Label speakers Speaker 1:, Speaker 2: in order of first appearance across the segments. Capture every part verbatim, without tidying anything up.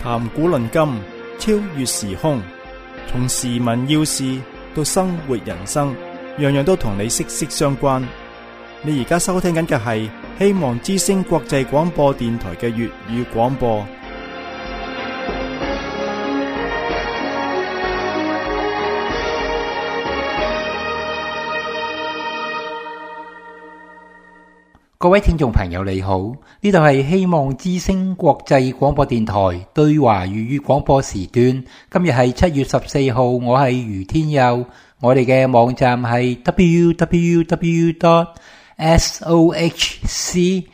Speaker 1: 談古論今，超越時空，從時聞要事到生活人生，樣樣都同你息息相關。你而家收聽緊嘅係希望之聲國際廣播電台嘅粵語廣播。
Speaker 2: 各位聽眾朋友你好，呢度係希望之聲國際廣播電台對華粵語廣播時段。今日係七月十四號，我係余天佑。我哋嘅網站係 double-u double-u double-u dot sohcradio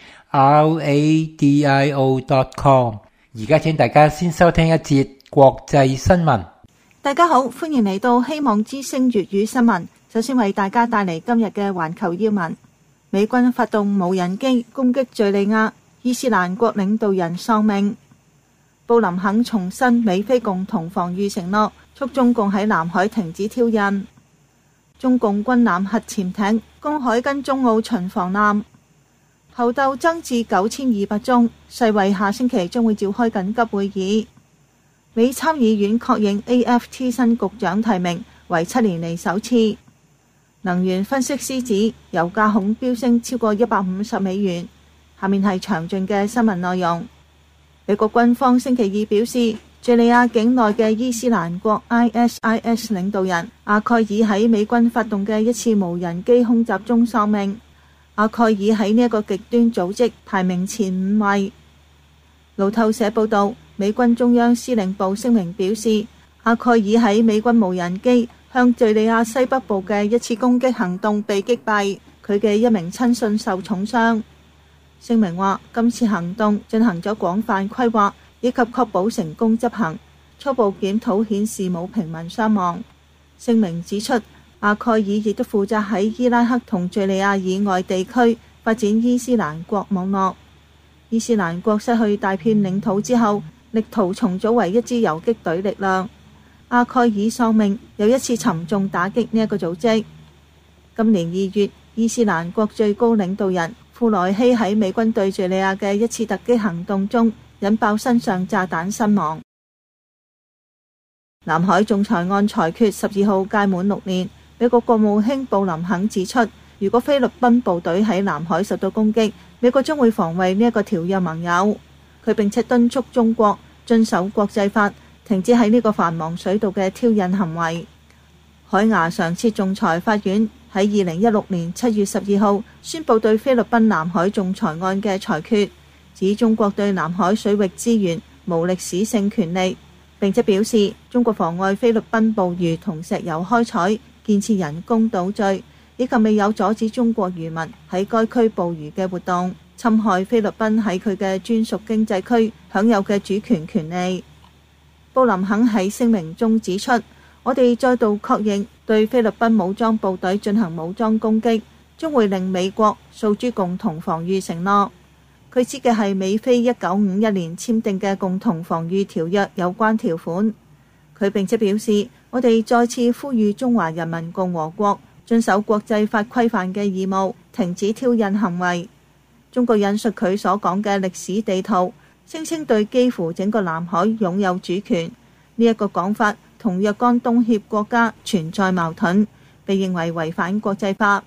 Speaker 2: dot com。而家請大家先收聽一節國際新聞。
Speaker 3: 大家好，歡迎嚟到希望之聲粵語新聞。首先為大家帶嚟今日嘅環球要聞。美軍發動無人機攻擊敘利亞，伊斯蘭國領導人喪命。布林肯重申美菲共同防禦承諾，促中共喺南海停止挑釁。中共軍艦核潛艇公海跟中澳巡防艦。猴痘增至九千二百宗，世衛下星期將會召開緊急會議。美參議院確認 A F T 新局長提名為七年嚟首次。能源分析師指油價恐飆升超過一百五十美元。下面係詳盡嘅新聞內容。美國軍方星期二表示，敘利亞境內嘅伊斯蘭國 I S I S 領導人阿蓋爾喺美軍發動嘅一次無人機空襲中喪命。阿蓋爾喺呢一個極端組織排名前五位。路透社報道，美軍中央司令部聲明表示，阿蓋爾喺美軍無人機向敘利亞西北部嘅一次攻擊行動被擊斃，佢嘅一名親信受重傷。聲明話，今次行動進行咗廣泛規劃，以及確保成功執行。初步檢討顯示冇平民傷亡。聲明指出，阿蓋爾亦都負責喺伊拉克同敘利亞以外地區發展伊斯蘭國網絡。伊斯蘭國失去大片領土之後，力圖重組為一支游擊隊力量。阿蓋爾喪命又一次沉重打擊呢一個組織。今年二月，伊斯蘭國最高領導人庫萊希喺美軍對敘利亞嘅一次突擊行動中引爆身上炸彈身亡。南海仲裁案裁決十二號屆滿六年，美國國務卿布林肯指出，如果菲律賓部隊喺南海受到攻擊，美國將會防衛呢一個條約盟友。佢並且敦促中國遵守國際法，停止喺呢個繁忙水道嘅挑釁行為。海牙常設仲裁法院喺二零一六年七月十二號宣布對菲律賓南海仲裁案嘅裁決，指中國對南海水域資源無歷史性權利，並且表示中國妨礙菲律賓捕魚同石油開採、建設人工島嶼，以及未有阻止中國漁民喺該區捕魚嘅活動，侵害菲律賓喺佢嘅專屬經濟區享有嘅主權權利。布林肯喺聲明中指出，我哋再度確認對菲律賓武裝部隊進行武裝攻擊，將會令美國訴諸共同防禦承諾。佢指嘅係美菲一九五一年簽訂嘅共同防禦條約有關條款。佢並且表示，我哋再次呼籲中華人民共和國遵守國際法規範嘅義務，停止挑釁行為。中國引述佢所講嘅歷史地圖，聲稱對幾乎整個南海擁有主權，呢一個講法同若干東協國家存在矛盾，被認為違反國際法。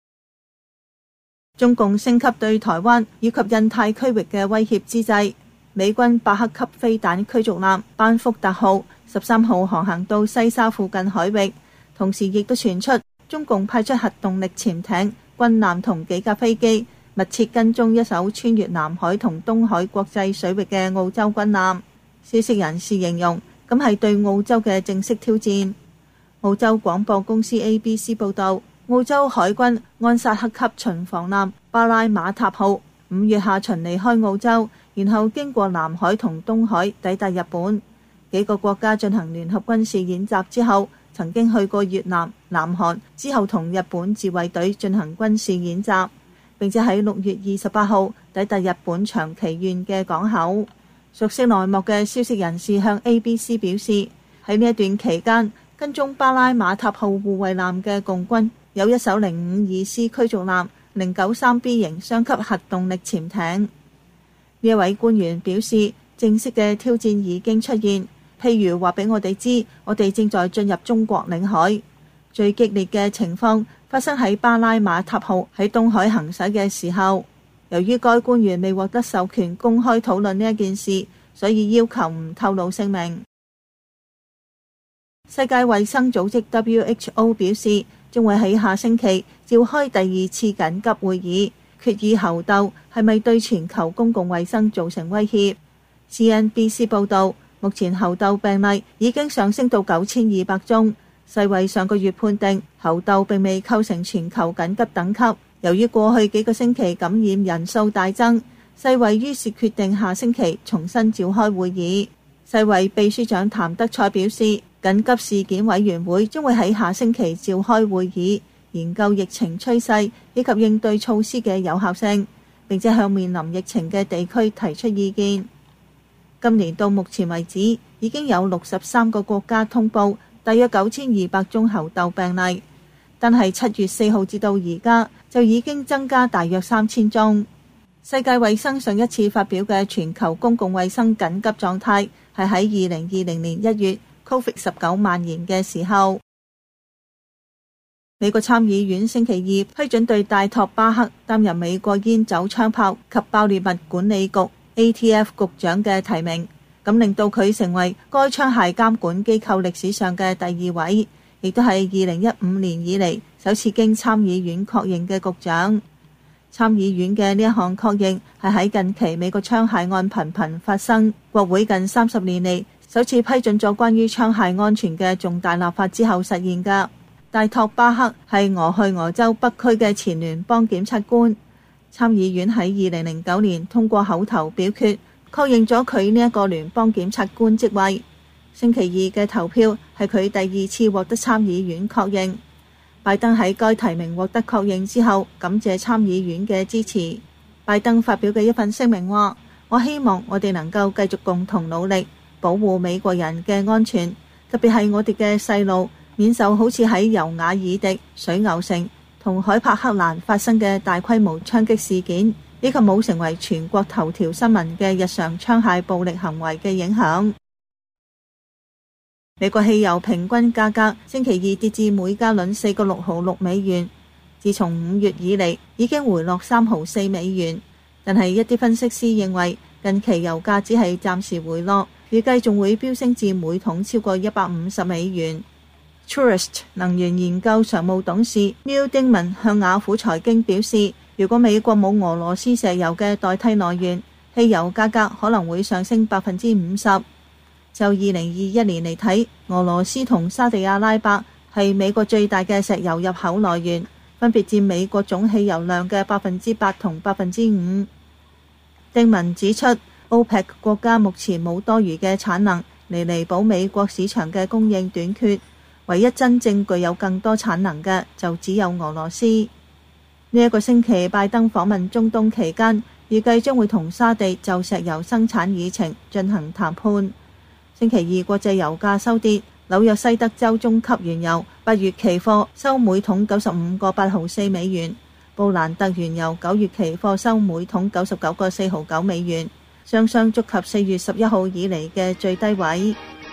Speaker 3: 中共升級對台灣以及印太區域嘅威脅之際，美軍伯克級飛彈驅逐艦班福特號十三號航行到西沙附近海域，同時亦都傳出中共派出核動力潛艇、軍艦同幾架飛機密切跟蹤一艘穿越南海同東海國際水域嘅澳洲軍艦。消息人士形容，咁係對澳洲嘅正式挑戰。澳洲廣播公司 A B C 報道，澳洲海軍安薩克級巡防艦巴拉馬塔號五月下旬離開澳洲，然後經過南海同東海抵達日本。幾個國家進行聯合軍事演習之後，曾經去過越南、南韓，之後同日本自衛隊進行軍事演習，並且喺六月二十八號抵達日本長崎縣嘅港口。熟悉內幕嘅消息人士向 A B C 表示，喺呢一段期間，跟蹤巴拉馬塔號護衛艦嘅共軍有一艘零五二 C 驅逐艦、零九三 B 型雙級核動力潛艇。呢一位官員表示， 正式嘅挑戰已經出現，譬如話俾我哋知，我哋正在進入中國領海。最激烈嘅情況發生喺巴拉馬塔號喺東海行駛嘅時候，由於該官員未獲得授權公開討論呢一件事，所以要求唔透露姓名。世界衛生組織 W H O 表示，將會喺下星期召開第二次緊急會議，決議猴痘係咪對全球公共衛生造成威脅。C N B C 報道，目前猴痘病例已經上升到九千二百宗。世衛上個月判定猴痘並未構成全球緊急等級。由於過去幾個星期感染人數大增，世衛於是決定下星期重新召開會議。世衛秘書長譚德塞表示，緊急事件委員會將會喺下星期召開會議，研究疫情趨勢以及應對措施嘅有效性，並且向面臨疫情嘅地區提出意見。今年到目前為止，已經有六十三個國家通報大約九千二百宗猴痘病例，但係七月四號至到而家就已經增加大約三千宗。世界衛生上一次發表嘅全球公共衛生緊急狀態係喺二零二零年一月 Covid 十九 蔓延嘅時候。美國參議院星期二批准對戴托巴克擔任美國煙酒槍炮及爆裂物管理局 A T F 局長嘅提名，咁令到佢成為該槍械監管機構歷史上嘅第二位，亦都係二零一五年以嚟首次經參議院確認嘅局長。參議院嘅呢一項確認係喺近期美國槍械案頻頻發生，國會近三十年嚟首次批准咗關於槍械安全嘅重大立法之後實現㗎。戴托巴克係俄亥俄州北區嘅前聯邦檢察官。參議院喺二零零九年通過口頭表決，確認咗佢呢一個聯邦檢察官職位。星期二嘅投票係佢第二次獲得參議院確認。拜登喺該提名獲得確認之後，感謝參議院嘅支持。拜登發表嘅一份聲明話：我希望我哋能夠繼續共同努力，保護美國人嘅安全，特別係我哋嘅細路，免受好似喺尤瓦爾迪、水牛城同海柏克蘭發生嘅大規模槍擊事件，以及冇成為全國頭條新聞嘅日常槍械暴力行為嘅影響。美國汽油平均價格星期二跌至每加侖四個六毫六美元，自從五月以嚟已經回落三毫四美元。但係一啲分析師認為，近期油價只係暫時回落，預計仲會飆升至每桶超過一百五十美元。Truist 能源研究常務董事 Neil Dingman 向雅虎財經表示，如果美國冇俄羅斯石油嘅代替來源，汽油價格可能會上升百分之五十。就二零二一年嚟睇，俄羅斯同沙地阿拉伯係美國最大嘅石油入口來源，分別佔美國總汽油量嘅百分之八同百分之五。丁文指出， OPEC 國家目前冇多餘嘅產能嚟彌補美國市場嘅供應短缺，唯一真正具有更多產能嘅就只有俄羅斯。呢、這、一個星期拜登訪問中東期間，預計將會同沙地就石油生產議程進行談判。星期二國際油價收跌，紐約西德州中級原油八月期貨收每桶九十五個八毫四美元，布蘭特原油九月期貨收每桶九十九個四毫九美元，雙雙觸及四月十一號以嚟嘅最低位。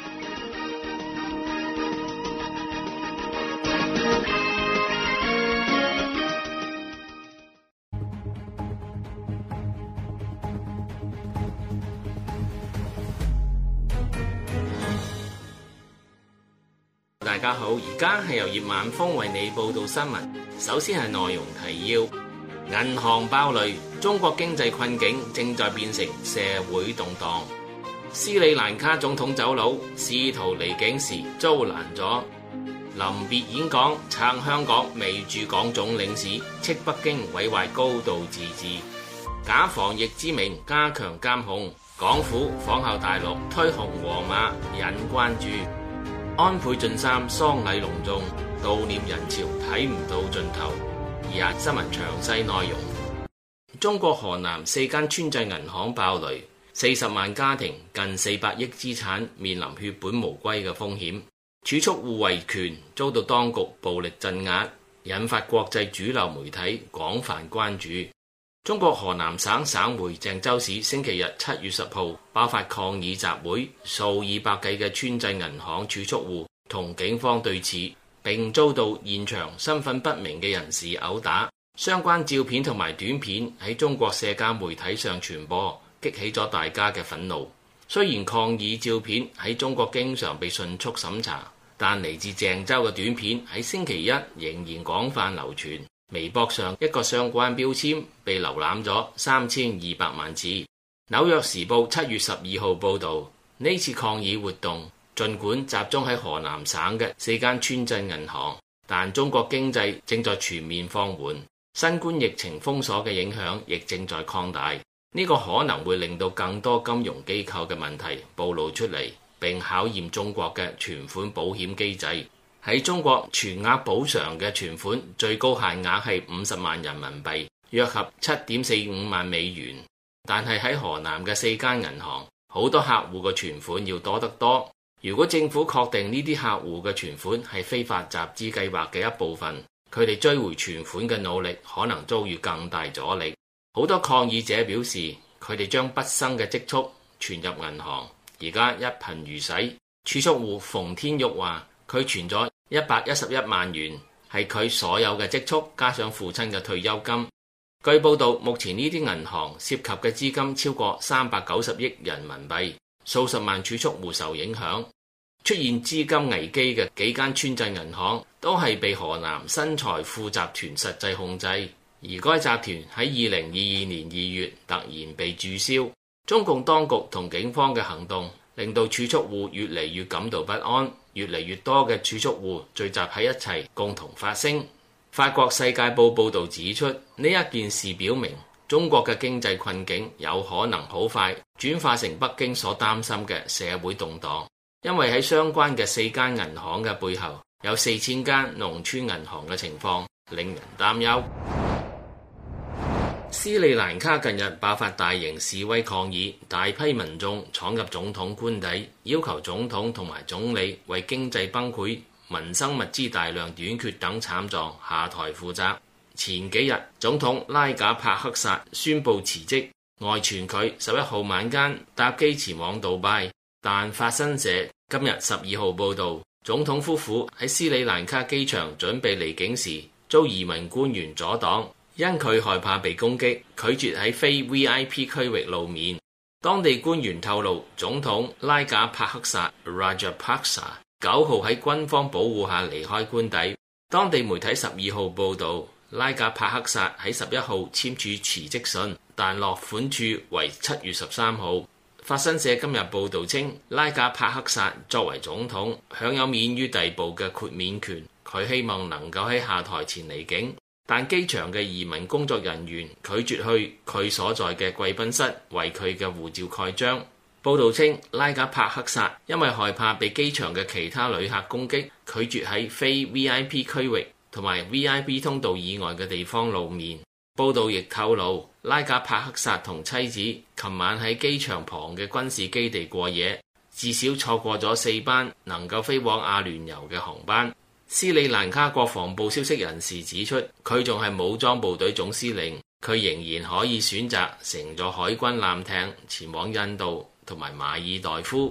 Speaker 4: 大家好，而家係由葉晚風為你報道新聞。首先係內容提要：銀行爆雷，中國經濟困境正在變成社會動盪。斯里蘭卡總統走佬，試圖離境時遭攔咗。臨別演講撐香港未駐港總領事，斥北京毀壞高度自治。假防疫之名加強監控，港府仿效大陸推紅黃碼引關注。安倍晉三喪禮隆重，悼念人潮睇唔到盡頭。以下新聞詳細內容：中國河南四間村鎮銀行爆雷，四十萬家庭近四百億資產面臨血本無歸嘅風險，儲蓄護衛權遭到當局暴力鎮壓，引發國際主流媒體廣泛關注。 中國河南省省會鄭州市星期日七月十號爆發抗議集會，數以百計嘅村鎮銀行儲蓄戶同警方對峙，並遭到現場身份不明嘅人士毆打。相關照片同埋短片喺中國社交媒體上傳播，激起咗大家嘅憤怒。雖然抗議照片喺中國經常被迅速審查，但嚟自鄭州嘅短片喺星期一仍然廣泛流傳。微博上一個相關標籤被瀏覽咗三千二百萬次。紐約時報七月十二號報導，呢次抗議活動儘管集中喺河南省嘅四間村鎮銀行，但中國經濟正在全面放緩，新冠疫情封鎖嘅影響亦正在擴大。呢個可能會令到更多金融機構嘅問題暴露出嚟，並考驗中國嘅存款保險機制。喺中國，全額補償嘅存款最高限額係五十萬人民幣，約合七點四五萬美元。但係喺河南嘅四間銀行，好多客戶嘅存款要多得多。如果政府確定呢啲客戶嘅存款係非法集資計劃嘅一部分，佢哋追回存款嘅努力可能遭遇更大阻力。好多抗議者表示，佢哋將畢生嘅積蓄存入銀行，而家一貧如洗。儲蓄戶馮天玉話，佢存咗一百一十一萬元，係佢所有嘅積蓄加上父親嘅退休金。據報道，目前呢啲銀行涉及嘅資金超過三百九十億人民幣，數十萬儲蓄戶受影響。出現資金危機嘅幾間村鎮銀行都係被河南新財富集團實際控制，而該集團喺二零二二年二月突然被註銷。中共當局同警方嘅行動令到儲蓄戶越嚟越感到不安，越嚟越多嘅儲蓄戶聚集喺一齊共同發聲。法國《世界報》報導指出，呢一件事表明中國嘅經濟困境有可能好快轉化成北京所擔心嘅社會動盪，因為喺相關嘅四間銀行嘅背後有四千間農村銀行嘅情況令人擔憂。斯里蘭卡近日爆發大型示威抗議，大批民眾闖入總統官邸，要求總統同埋總理為經濟崩潰、民生物資大量短缺等慘狀下台負責。前幾日，總統拉賈帕克薩宣布辭職，外傳佢十一號晚間搭機前往杜拜，但法新社今日十二號報導，總統夫婦喺斯里蘭卡機場準備離境時，遭移民官員阻擋。因佢害怕被攻擊，拒絕喺非 V I P 區域露面。當地官員透露，總統拉賈帕克薩 Rajapaksa 九號喺軍方保護下離開官邸。當地媒體十二號報導，拉賈帕克薩喺十一號簽署辭職信，但落款處為七月十三號。法新社今日報導稱，拉賈帕克薩作為總統，享有免於逮捕嘅豁免權，佢希望能夠喺下台前離境。但機場嘅移民工作人員拒絕去佢所在嘅貴賓室為佢嘅護照蓋章。報導稱，拉賈帕克薩因為害怕被機場嘅其他旅客攻擊，拒絕喺非 V I P 區域同埋 V I P 通道以外嘅地方露面。報導亦透露，拉賈帕克薩同妻子琴晚喺機場旁嘅軍事基地過夜，至少錯過咗四班能夠飛往阿聯酋嘅航班。斯里蘭卡國防部消息人士指出，佢仲係武裝部隊總司令，佢仍然可以選擇乘坐海軍艦艇前往印度同埋馬爾代夫。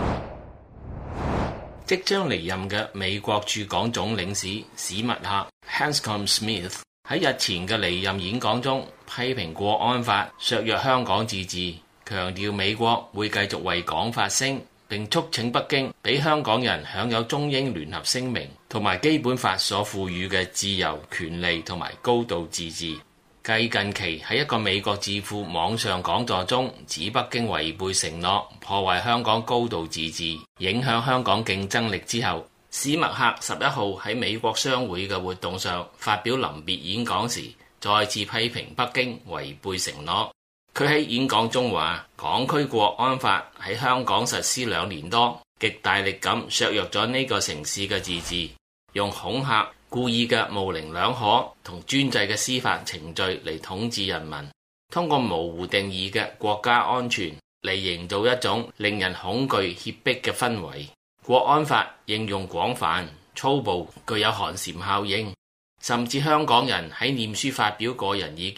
Speaker 4: 即將離任嘅美國駐港總領事史密克 Hanscom Smith 喺日前嘅離任演講中批評國安法削弱香港自治，強調美國會繼續為港發聲，並促請北京俾香港人享有中英聯合聲明同埋基本法所賦予嘅自由、權利同埋高度自治。繼近期喺一個美國智庫網上講座中指北京違背承諾，破壞香港高度自治，影響香港競爭力之後，史密克十一號喺美國商會嘅活動上發表臨別演講時，再次批評北京違背承諾。佢喺演講中話，港區國安法喺香港實施兩年多，極大力咁削弱咗呢個城市嘅自治，用恐嚇、故意嘅模棱兩可同專制嘅司法程序嚟統治人民，通過模糊定義嘅國家安全嚟營造一種令人恐懼脅迫嘅氛圍。國安法應用廣泛、粗暴，具有寒蟬效應，甚至香港人喺臉書發表個人意見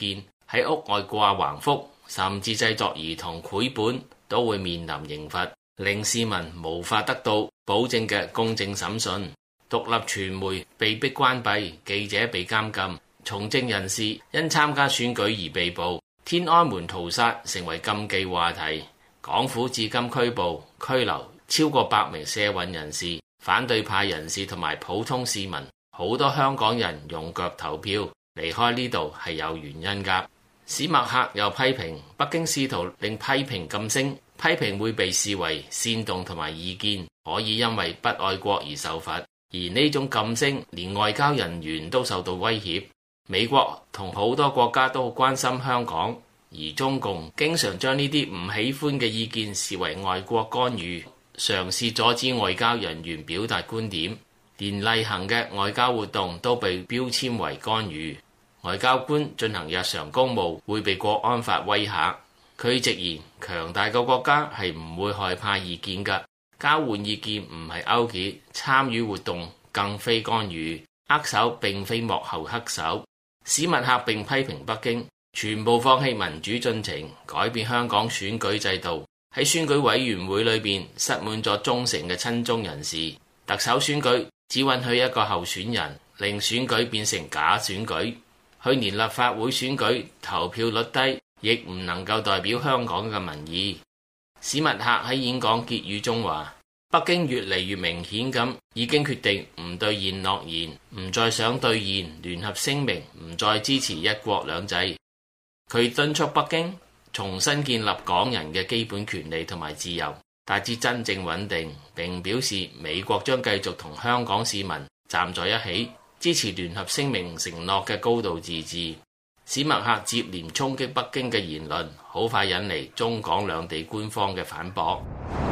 Speaker 4: 喺屋外掛橫幅，甚至製作兒童繪本，都會面臨刑罰，令市民無法得到保證嘅公正審訊。獨立傳媒被迫關閉，記者被監禁，從政人士因參加選舉而被捕，天安門屠殺成為禁忌話題。港府至今拘捕、拘留超過百名社運人士、反對派人士同埋普通市民。好多香港人用腳投票，離開呢度係有原因㗎。史默克又批評北京試圖令批評噤聲，批評會被視為煽動同埋意見，可以因為不愛國而受罰。而呢種噤聲連外交人員都受到威脅。美國同好多國家都好關心香港，而中共經常將呢啲唔喜歡嘅意見視為外國干預，嘗試阻止外交人員表達觀點，連例行嘅外交活動都被標籤為干預。外交官進行日常公務會被國安法威嚇。佢直言，強大嘅國家係唔會害怕意見㗎。交換意見唔係勾結，參與活動更非干預，握手並非幕後黑手。史密克並批評北京全部放棄民主進程，改變香港選舉制度，喺選舉委員會裏邊塞滿咗忠誠嘅親中人士。特首選舉只允許一個候選人，令選舉變成假選舉。去年立法會選舉投票率低，亦唔能夠代表香港嘅民意。史密克喺演講結語中話，北京越嚟越明顯咁已經決定唔兌現諾言，唔再想兌現聯合聲明，唔再支持一國兩制。佢敦促北京重新建立港人嘅基本權利同埋自由，達至真正穩定，並表示美國將繼續同香港市民站在一起，支持聯合聲明承諾嘅高度自治。史默克接連衝擊北京嘅言論，好快引嚟中港兩地官方嘅反駁。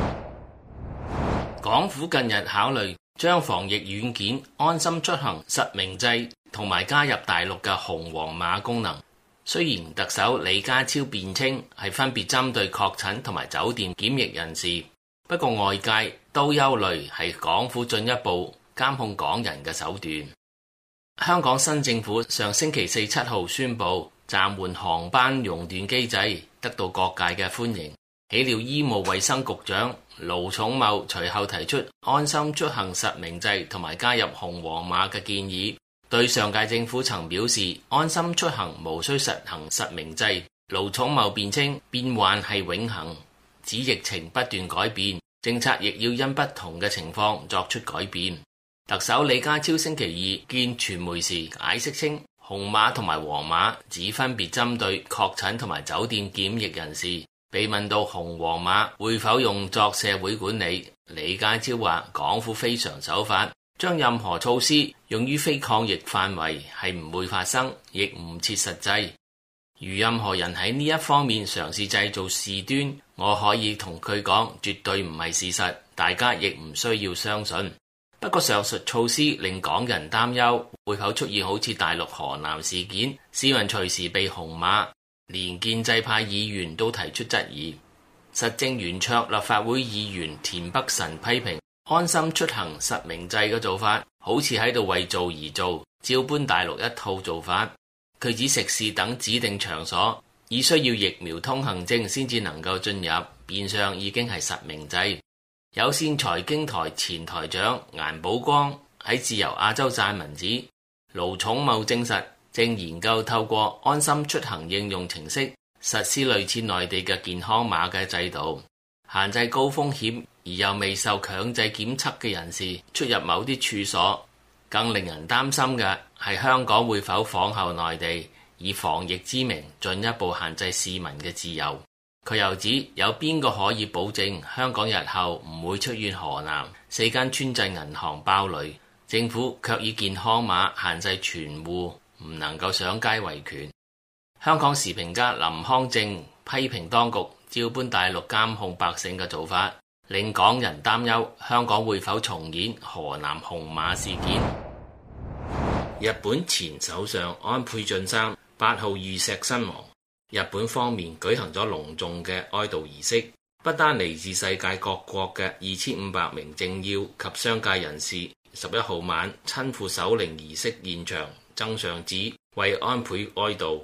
Speaker 4: 港府近日考慮將防疫軟件安心出行實名制同埋加入大陸嘅紅黃碼功能。雖然特首李家超辯稱係分別針對確診同埋酒店檢疫人士，不過外界都憂慮係港府進一步監控港人嘅手段。香港新政府上星期四七號宣布暫緩航班熔斷機制，得到各界嘅歡迎。豈料醫務衛生局長盧寵茂隨後提出安心出行實名制同埋加入紅黃碼嘅建議，對上屆政府曾表示安心出行無需實行實名制。盧寵茂辯稱變幻係永恆，指疫情不斷改變，政策亦要因不同嘅情況作出改變。特首李家超星期二見傳媒時解釋稱，紅碼同埋黃碼只分別針對確診同埋酒店檢疫人士。被問到紅黃碼會否用作社會管理，李家超話港府非常守法，將任何措施用於非抗疫範圍係唔會發生，亦唔切實際。如任何人喺呢一方面嘗試製造事端，我可以同佢講，絕對唔係事實，大家亦唔需要相信。不過上述措施令港人擔憂，會否出現好似大陸河南事件，市民隨時被紅碼，連建制派議員都提出質疑。實政圓桌立法會議員田北辰批評安心出行實名制嘅做法，好似喺度為做而做，照搬大陸一套做法。佢指食肆等指定場所已需要疫苗通行證先至能夠進入，變相已經係實名制。有線財經台前台長顏寶光喺自由亞洲撰文指，盧寵茂證實正研究透過安心出行應用程式實施類似內地嘅健康碼嘅制度，限制高風險而又未受強制檢測嘅人士出入某啲處所。更令人擔心嘅係香港會否仿效內地，以防疫之名進一步限制市民嘅自由。佢又指，有邊個可以保證香港日後唔會出現河南四間村鎮銀行爆雷，政府卻以健康碼限制全戶唔能夠上街維權。香港時評家林康正批評當局照搬大陸監控百姓嘅做法，令港人擔憂香港會否重演河南紅碼事件。日本前首相安倍晉三八號遇刺身亡。日本方面舉行咗隆重嘅哀悼儀式，不單嚟自世界各國嘅二千五百名政要及商界人士，十一號晚親赴守靈儀式現場，增上紙為安倍哀悼。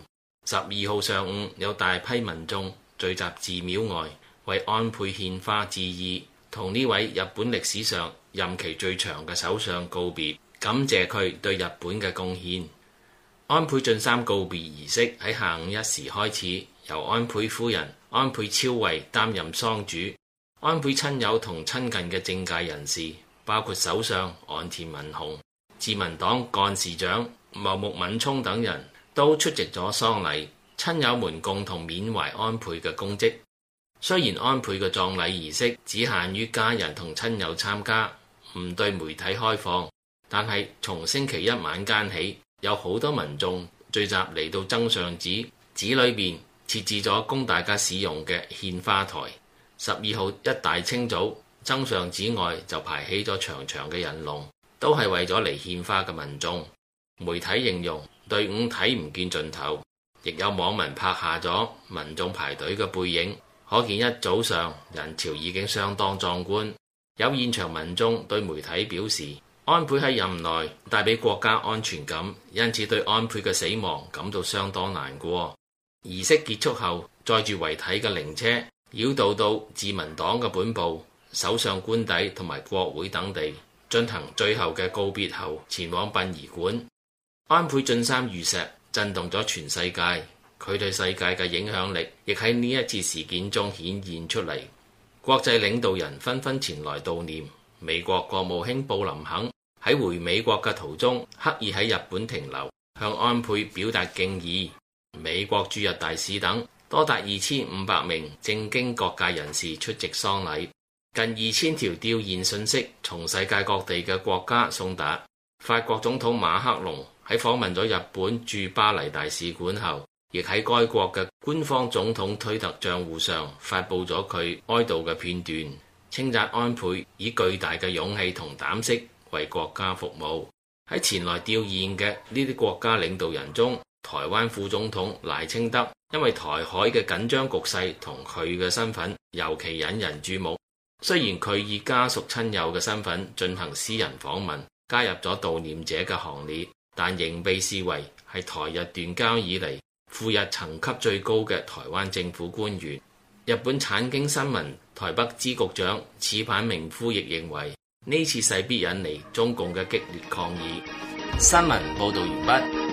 Speaker 4: 十二號上午有大批民眾聚集寺廟外，為安倍獻花致意，同呢位日本歷史上任期最長嘅首相告別，感謝佢對日本嘅貢獻。安倍晉三告別儀式喺下午一時開始，由安倍夫人安倍昭惠擔任喪主。安倍親友同親近嘅政界人士，包括首相岸田文雄、自民黨幹事長茂木敏充等人都出席咗喪禮，親友們共同緬懷安倍嘅功績。雖然安倍嘅葬禮儀式只限於家人同親友參加，唔對媒體開放，但係從星期一晚間起，有好多民眾聚集嚟到增上寺，寺裏邊設置咗供大家使用嘅獻花台。十二號一大清早，增上寺外就排起咗長長嘅人龍，都係為咗嚟獻花嘅民眾。媒體形容隊伍睇唔見盡頭，亦有網民拍下咗民眾排隊嘅背影，可見一早上人潮已經相當壯觀。有現場民眾對媒體表示，安倍喺任內帶俾國家安全感，因此對安倍嘅死亡感到相當難過。儀式結束後，載住遺體嘅靈車繞道到自民黨嘅本部、首相官邸同埋國會等地，進行最後嘅告別後，前往殯儀館。安倍晉三遇刺震動咗全世界，佢對世界嘅影響力亦喺呢一次事件中顯現出嚟。國際領導人紛紛前來悼念。美國國務卿布林肯喺回美國嘅途中，刻意喺日本停留，向安倍表達敬意。美國駐日大使等多達二千五百名政經各界人士出席喪禮，近二千條弔唁信息從世界各地嘅國家送達。法國總統馬克龍喺訪問咗日本駐巴黎大使館後，亦喺該國嘅官方總統推特賬戶上發布咗佢哀悼嘅片段，稱讚安倍以巨大嘅勇氣同膽識為國家服務。喺前來弔唁嘅呢啲國家領導人中，台灣副總統賴清德因為台海嘅緊張局勢同佢嘅身份尤其引人注目。雖然佢以家屬親友嘅身份進行私人訪問，加入咗悼念者嘅行列，但仍被視為係台日斷交以嚟赴日層級最高嘅台灣政府官員。日本產經新聞台北支局長矢板明夫亦認為，呢次勢必引嚟中共嘅激烈抗議。新聞報道完畢。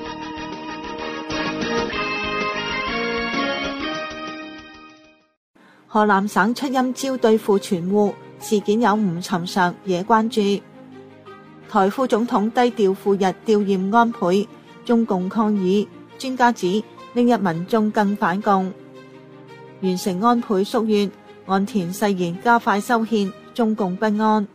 Speaker 3: 河南省出陰招對付存戶事件有唔尋常，惹關注。台副總統低調赴日弔唁安倍，中共抗議，專家指令日民眾更反共。完成安倍夙願，岸田誓言加快修憲，中共不安。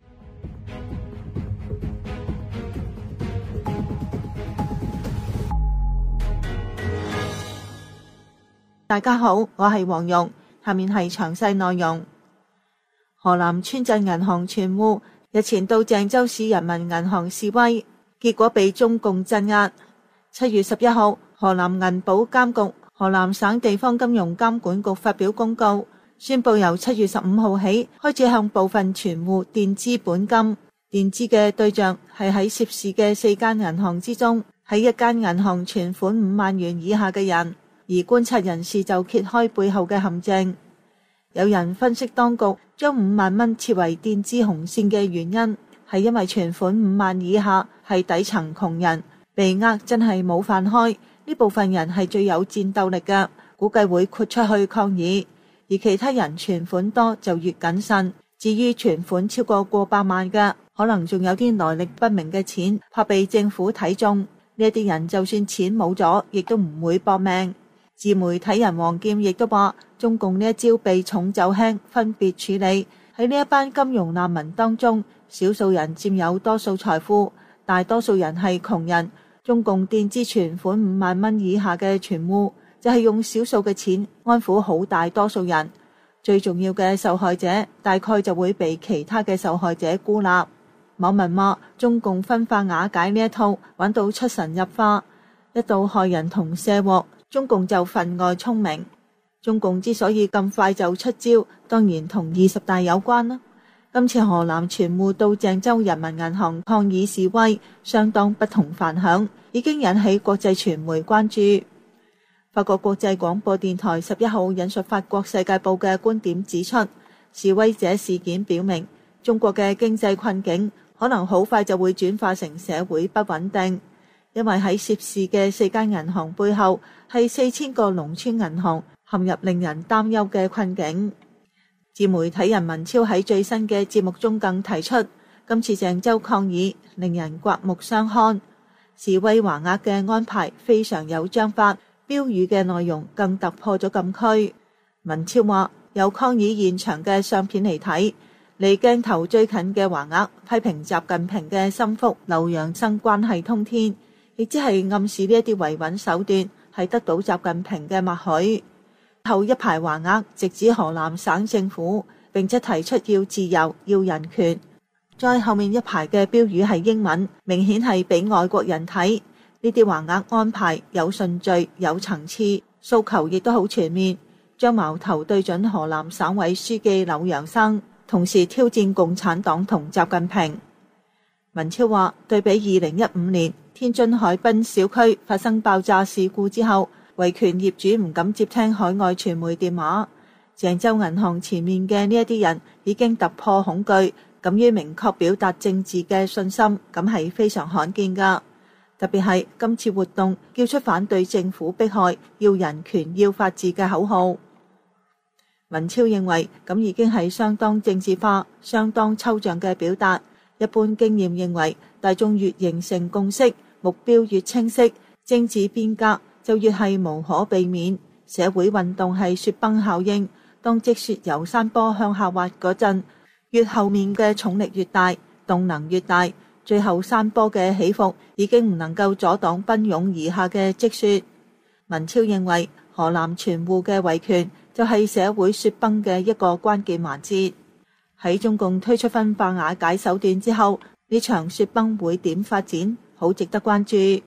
Speaker 3: 大家好，我係黃蓉。下面係詳細內容。河南村鎮銀行存戶日前到鄭州市人民銀行示威，結果被中共鎮壓。七月十一號，河南銀保監局、河南省地方金融監管局發表公告，宣布由七月十五號起開始向部分存戶墊資本金。墊資嘅對象係喺涉事嘅四間銀行之中，喺一間銀行存款五萬元以下嘅人。而觀察人士就揭開背後嘅陷阱。有人分析，當局將五萬蚊設為墊資紅線嘅原因，係因為存款五萬以下係底層窮人，被呃真係冇飯開。呢部分人係最有戰鬥力嘅，估計會豁出去抗議。而其他人存款多就越謹慎。至於存款超過過百萬嘅，可能仲有啲來歷不明嘅錢，怕被政府睇中。呢啲人就算錢冇咗，亦都唔會搏命。自媒體人黃劍亦都話，中共呢一招避重就輕，分別處理。喺呢一班金融難民當中，少數人佔有多數財富，大多數人係窮人。中共墊資存款五萬蚊以下嘅存戶，就係用少數嘅錢安撫好大多數人。最重要嘅受害者，大概就會被其他嘅受害者孤立。網民話，中共分化瓦解呢一套，玩到出神入化，一到害人同卸鑊。中共就分外聰明。中共之所以咁快就出招，當然同二十大有關啦。今次河南存戶到鄭州人民銀行抗議示威，相當不同凡響，已經引起國際傳媒關注。 法國國際廣播電台十一號引述法國世界報嘅觀點指出，示威者事件表明中國嘅經濟困境可能好快就會轉化成社會不穩定，因為喺涉事嘅四間銀行背後係四千個農村銀行陷入令人擔憂嘅困境。自媒體人文超喺最新嘅節目中更提出，今次鄭州抗議令人刮目相看，示威橫額嘅安排非常有章法，標語嘅內容更突破咗禁區。文超話，由抗議現場嘅相片嚟睇，離鏡頭最近嘅橫額批評習近平嘅心腹劉陽生關係通天，亦即係暗示呢一啲維穩手段係得到習近平嘅默許。後一排橫額直指河南省政府，並且提出要自由、要人權。再後面一排嘅標語係英文，明顯係俾外國人睇。呢啲橫額安排有順序、有層次，訴求亦都好全面，將矛頭對準河南省委書記劉陽生，同時挑戰共產黨同習近平。文超話，對比二零一五年天津海濱小區發生爆炸事故之後，維權業主唔敢接聽海外傳媒電話，鄭州銀行前面嘅呢一啲人已經突破恐懼，敢於明確表達政治嘅信心，咁係非常罕見噶。特別係今次活動叫出反對政府迫害、要人權、要法治嘅口號。文超認為咁已經係相當政治化、相當抽象嘅表達。一般經驗認為，大眾越形成共識，目標越清晰，政治變革就越係無可避免。社會運動係雪崩效應，當積雪由山坡向下滑嗰陣，越後面嘅重力越大，動能越大，最後山坡嘅起伏已經唔能夠阻擋奔湧而下嘅積雪。文超認為，河南全戶嘅維權就係社會雪崩嘅一個關鍵環節。喺中共推出分化瓦解手段之後，呢場雪崩會點發展，好值得關注。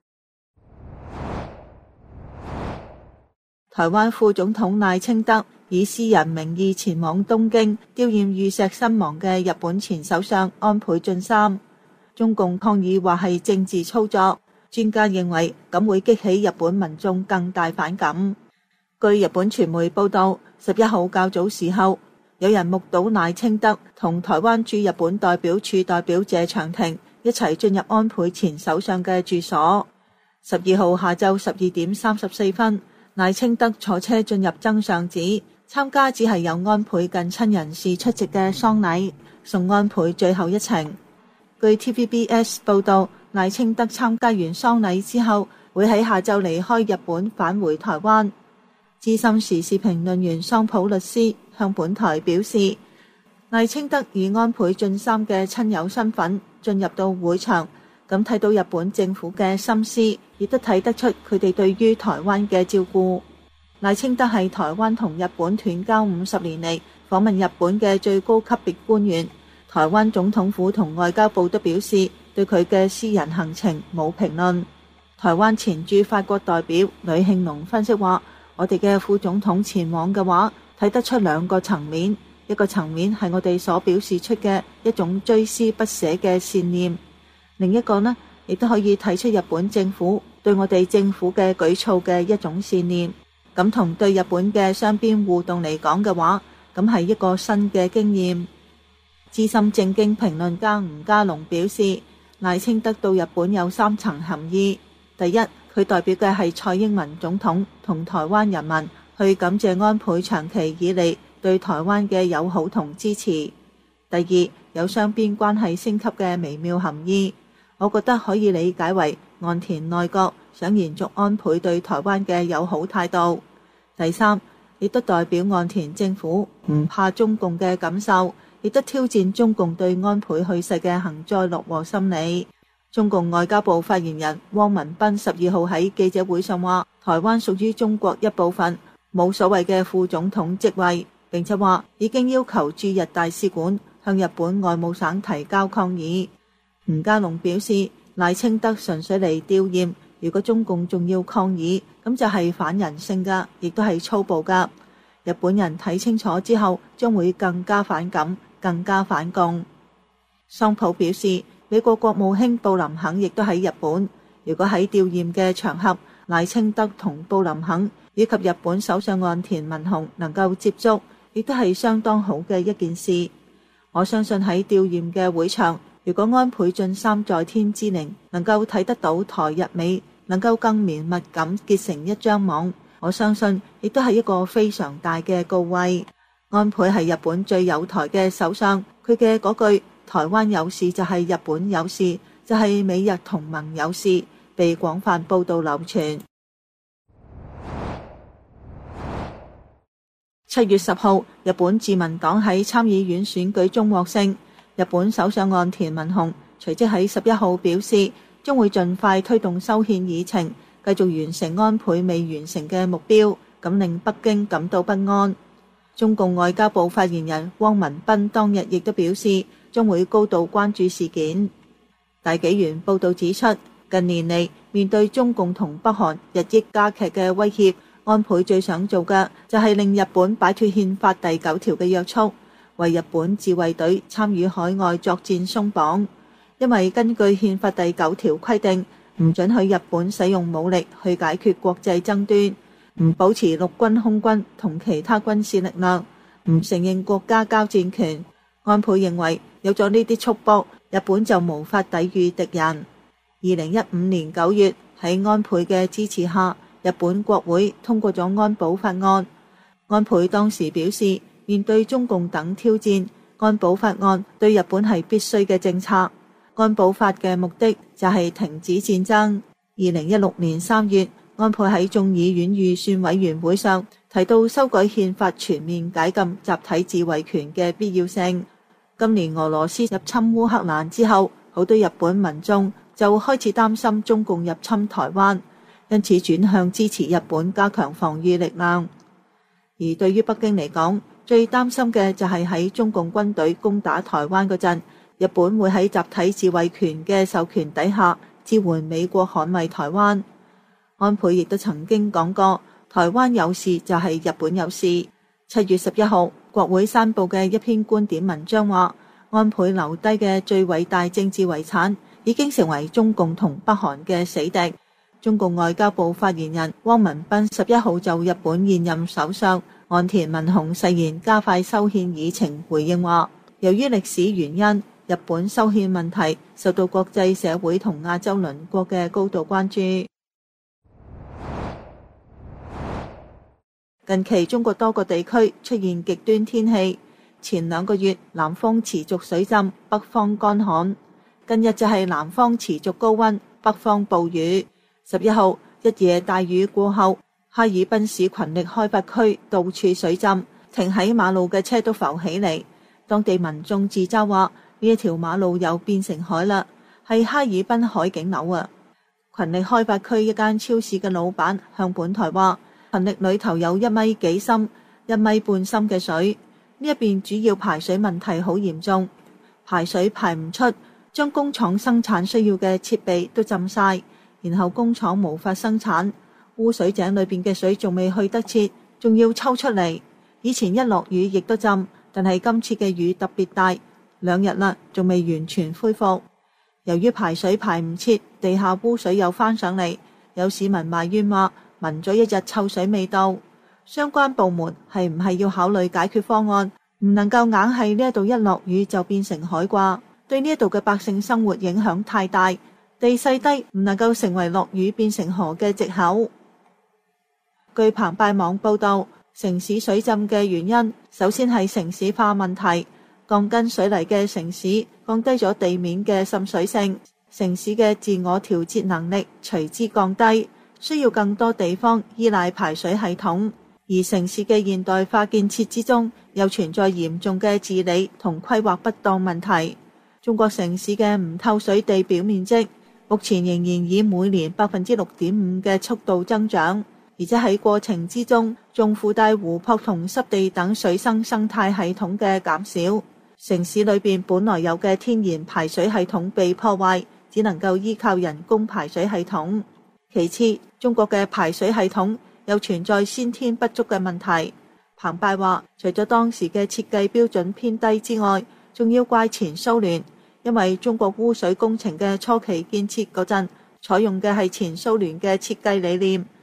Speaker 3: 台灣副總統賴清德以私人名義前往東京弔唁遇刺身亡嘅日本前首相安倍晉三，中共抗議話係政治操作，專家認為咁會激起日本民眾更大反感。據日本傳媒報道，十一號較早時候，有人目睹賴清德同台灣駐日本代表處代表謝長廷一齊進入安倍前首相嘅住所。十二號下晝十二點三十四分，賴清德坐車進入增上寺，參加只係有安倍近親人士出席嘅喪禮，送安倍最後一程。據 T V B S 報道，賴清德參加完喪禮之後，會喺下晝離開日本返回台灣。資深時事評論員桑普律師向本台表示，賴清德以安倍晉三嘅親友身份進入到會場，咁睇到日本政府嘅心思，亦都睇得出佢哋對於台灣嘅照顧。賴清德係台灣同日本斷交五十年嚟訪問日本嘅最高級別官員，台灣總統府同外交部都表示對佢嘅私人行程冇評論。台灣前駐法國代表呂慶龍分析話，我哋嘅副總統前往嘅話，睇得出兩個層面，一個層面係我哋所表示出嘅一種追思不捨嘅善念，另一個呢，亦都可以睇出日本政府對我哋政府嘅舉措嘅一種善念。咁同對日本嘅雙邊互動嚟講嘅話，咁係一個新嘅經驗。資深政經評論家吳家龍表示，賴清德到日本有三層含義。第一，佢代表嘅係蔡英文總統同台灣人民去感謝安倍長期以嚟對台灣嘅友好同支持。第二，有雙邊關係升級嘅微妙含義，我覺得可以理解為岸田內閣想延續安倍對台灣嘅友好態度。第三，亦都代表岸田政府唔怕中共嘅感受，亦都挑戰中共對安倍去世嘅幸災樂禍心理。中共外交部發言人汪文斌十二號喺記者會上話，台灣屬於中國一部分，冇所謂嘅副總統職位，並且話已經要求駐日大使館向日本外務省提交抗議。吳家龍表示，賴清德純粹嚟弔唁，如果中共仲要抗議，咁就係反人性噶，亦都係粗暴噶。日本人睇清楚之後，將會更加反感，更加反共。桑普表示，美國國務卿布林肯亦都喺日本，如果喺弔唁嘅場合，賴清德同布林肯以及日本首相岸田文雄能夠接觸，亦都係相當好嘅一件事。我相信喺吊唁嘅會場，如果安倍晉三在天之靈能夠睇得到台日美能夠更綿密咁結成一張網，我相信亦都係一個非常大嘅告慰。安倍係日本最有台嘅首相，佢嘅嗰句台灣有事就係日本有事，就係美日同盟有事，被廣泛報道流傳。七月十號，日本自民黨喺參議院選舉中獲勝。日本首相岸田文雄隨即喺十一號表示，將會盡快推動修憲議程，繼續完成安倍未完成嘅目標，咁令北京感到不安。中共外交部發言人汪文斌當日亦都表示，將會高度關注事件。大紀元報道指出，近年嚟面對中共同北韓日益加劇嘅威脅，安倍最想做嘅就係令日本擺脫憲法第九條嘅約束，為日本自衛隊參與海外作戰鬆綁。因為根據憲法第九條規定，唔准許日本使用武力去解決國際爭端，唔保持陸軍、空軍同其他軍事力量，唔承認國家交戰權。安倍認為有咗呢啲束縛，日本就無法抵禦敵人。二零一五年九月，喺安倍嘅支持下，日本國會通過咗安保法案。安倍當時表示，面對中共等挑戰，安保法案對日本係必須嘅政策。安保法嘅目的就係停止戰爭。二零一六年三月，安倍喺眾議院預算委員會上提到修改憲法全面解禁集體自衛權嘅必要性。今年俄羅斯入侵烏克蘭之後，好多日本民眾就開始擔心中共入侵台灣，因此轉向支持日本加強防禦力量。而對於北京嚟講，最擔心嘅就係喺中共軍隊攻打台灣嗰陣，日本會喺集體自衛權嘅授權底下支援美國捍衛台灣。安倍亦都曾經講過，台灣有事就係日本有事。七月十一號，國會頒布嘅一篇觀點文章話，安倍留低嘅最偉大政治遺產已經成為中共同北韓嘅死敵。中共外交部發言人汪文斌十一號就日本現任首相岸田文雄誓言加快修憲議程回應話，由於歷史原因，日本修憲問題受到國際社會同亞洲鄰國嘅高度關注。近期中國多個地區出現極端天氣，前兩個月南方持續水浸，北方乾旱，近日就係南方持續高溫，北方暴雨。十一號一夜大雨過後，哈爾濱市群力開發區到處水浸，停喺馬路嘅車都浮起嚟。當地民眾自嘲話，呢一條馬路又變成海啦，係哈爾濱海景樓啊！群力開發區一間超市嘅老闆向本台話，群力裏頭有一米幾深、一米半深嘅水，呢一邊主要排水問題好嚴重，排水排唔出，將工廠生產需要嘅設備都浸晒，然後工廠無法生產，污水井裏邊嘅水仲未去得切，仲要抽出嚟。以前一落雨亦都浸，但係今次嘅雨特別大，兩日啦，仲未完全恢復。由於排水排唔切，地下污水又翻上嚟，有市民埋怨話聞咗一日臭水味道。相關部門係唔係要考慮解決方案？唔能夠硬係呢一度一落雨就變成海啩，對呢一度嘅百姓生活影響太大。地勢低唔能夠成為落雨變成河嘅藉口。據澎湃網報道，城市水浸嘅原因首先係城市化問題，鋼筋水泥嘅城市降低咗地面嘅滲水性，城市嘅自我調節能力隨之降低，需要更多地方依賴排水系統。而城市嘅現代化建設之中，又存在嚴重嘅治理同規劃不當問題。中國城市嘅唔透水地表面積目前仍然以每年百分之六點五嘅速度增長，而且喺過程之中仲附帶湖泊同濕地等水生生態系統嘅減少。城市裏邊本來有嘅天然排水系統被破壞，只能夠依靠人工排水系統。其次，中國嘅排水系統又存在先天不足嘅問題。澎湃話，除咗當時嘅設計標準偏低之外，仲要怪前蘇聯，因為中國污水工程嘅初期建設嗰陣採用嘅係前蘇聯嘅設計理念。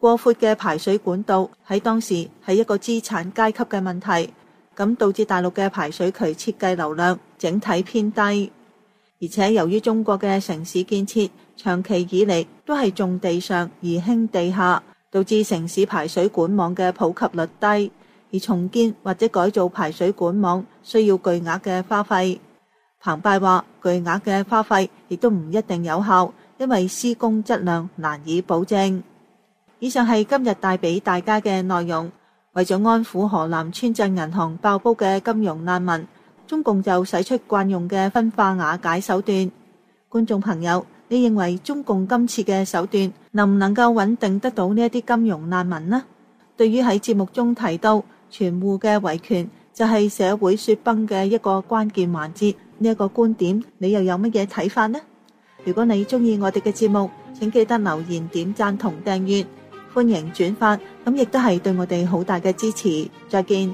Speaker 3: 過闊嘅排水管道喺當時係一個資產階級嘅問題，咁導致大陸嘅排水渠設計流量整體偏低。而且由於中國嘅城市建設長期以嚟都係重地上而輕地下，導致城市排水管網嘅普及率低，而重建或者改造排水管網需要巨額嘅花費。澎湃話，巨額嘅花費亦都唔一定有效，因為施工質量難以保證。以上係今日帶俾大家嘅內容。為咗安撫河南村鎮銀行爆煲嘅金融難民，中共就使出慣用嘅分化瓦解手段。觀眾朋友，你認為中共今次嘅手段能唔能夠穩定得到呢一啲金融難民呢？對於喺節目中提到存戶嘅維權就係社會雪崩嘅一個關鍵環節，呢一個觀點你又有乜嘢睇法呢？如果你中意我哋嘅節目，請記得留言、點讚同訂閱。歡迎轉發，咁亦都係對我哋好大嘅支持。再見。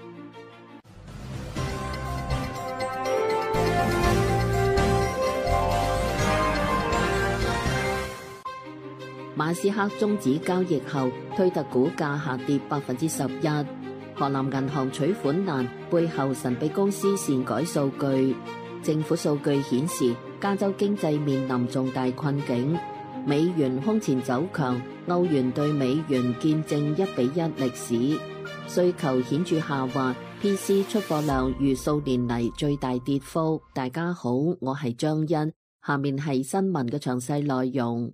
Speaker 5: 馬斯克終止交易後，推特股價下跌百分之十一。河南銀行取款難，背後神秘公司擅改數據。政府數據顯示，加州經濟面臨重大困境。美元空前走強，歐元對美元見證一比一歷史。需求顯著下滑 ，P C 出貨量逾數年嚟最大跌幅。大家好，我係張欣，下面係新聞嘅詳細內容。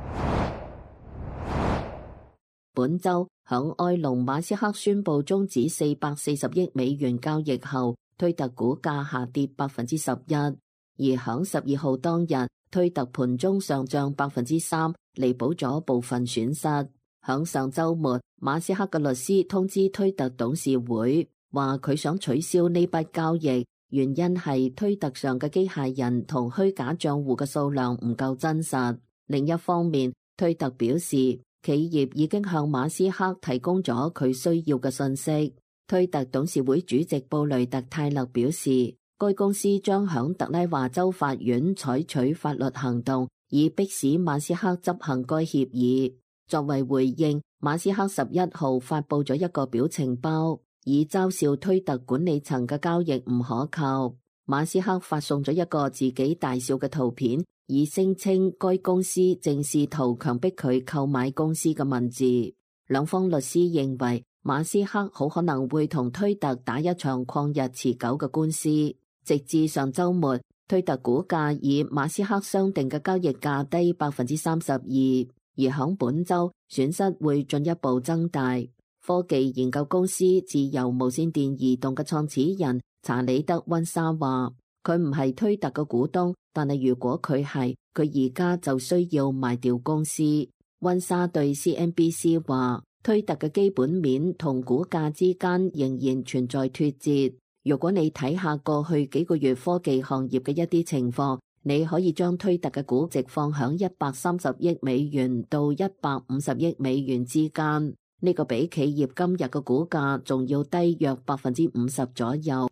Speaker 5: 本週響埃隆馬斯克宣布終止四百四十億美元交易後，推特股價下跌百分之十一，而響十二號當日，推特盤中上漲百分之三，彌補咗部分損失。響上週末，馬斯克嘅律師通知推特董事會，話佢想取消呢筆交易，原因係推特上嘅機械人同虛假賬戶嘅數量唔夠真實。另一方面，推特表示，企業已經向馬斯克提供咗佢需要嘅信息。推特董事會主席布雷特泰勒表示，該公司將響特拉華州法院採取法律行動，以迫使馬斯克執行該協議。作為回應，馬斯克十一號發佈咗一個表情包，以嘲笑推特管理層嘅交易唔可靠。馬斯克發送咗一個自己大笑嘅圖片，以聲稱該公司正試圖強迫佢購買公司嘅文字。兩方律師認為，馬斯克好可能會同推特打一場曠日持久嘅官司。直至上週末，推特股價以馬斯克商定嘅交易價低百分之三十二，而響本週損失會進一步增大。科技研究公司自由無線電移動嘅創始人查理德溫莎話，佢唔係推特嘅股東，但係如果佢係，佢而家就需要賣掉公司。溫莎對 C N B C 話，推特嘅基本面同股價之間仍然存在脫節。如果你睇下過去幾個月科技行業嘅一啲情況，你可以將推特嘅估值放響一百三十億美元到一百五十億美元之間，呢個比企業今日嘅股價仲要低約百分之五十左右。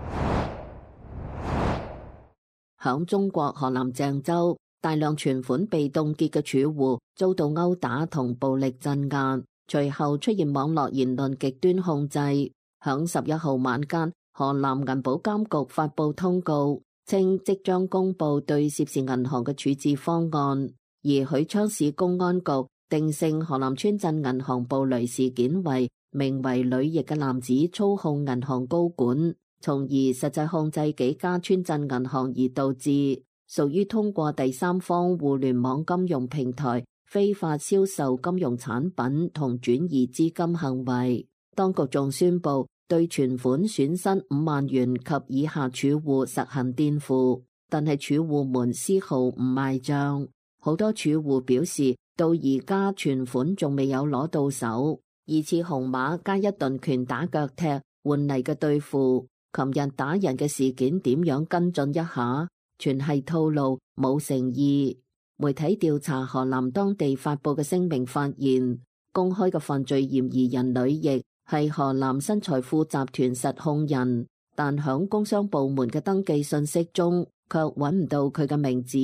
Speaker 5: 響中國河南鄭州，大量存款被凍結嘅儲戶遭到毆打同暴力鎮壓，隨後出現網絡言論極端控制。響十一號晚間，河南銀保監局發布通告，稱即將公布對涉事銀行嘅處置方案。而許昌市公安局定性河南村鎮銀行暴雷事件為名為呂毅嘅男子操控銀行高管，從而實際控制幾家村鎮銀行，而導致屬於通過第三方互聯網金融平台非法銷售金融產品同轉移資金行為。當局仲宣布對存款損失五萬元及以下儲戶實行墊付，但係儲戶們絲毫唔賣賬。好多儲戶表示，到而家存款仲未有攞到手。二次紅馬加一頓拳打腳踢換嚟嘅對付，琴日打人嘅事件點樣跟進一下？全係套路，冇誠意。媒體調查河南當地發佈嘅聲明發現，公開嘅犯罪嫌疑人呂毅係河南新財富集團實控人，但響工商部門嘅登記信息中卻揾唔到佢嘅名字。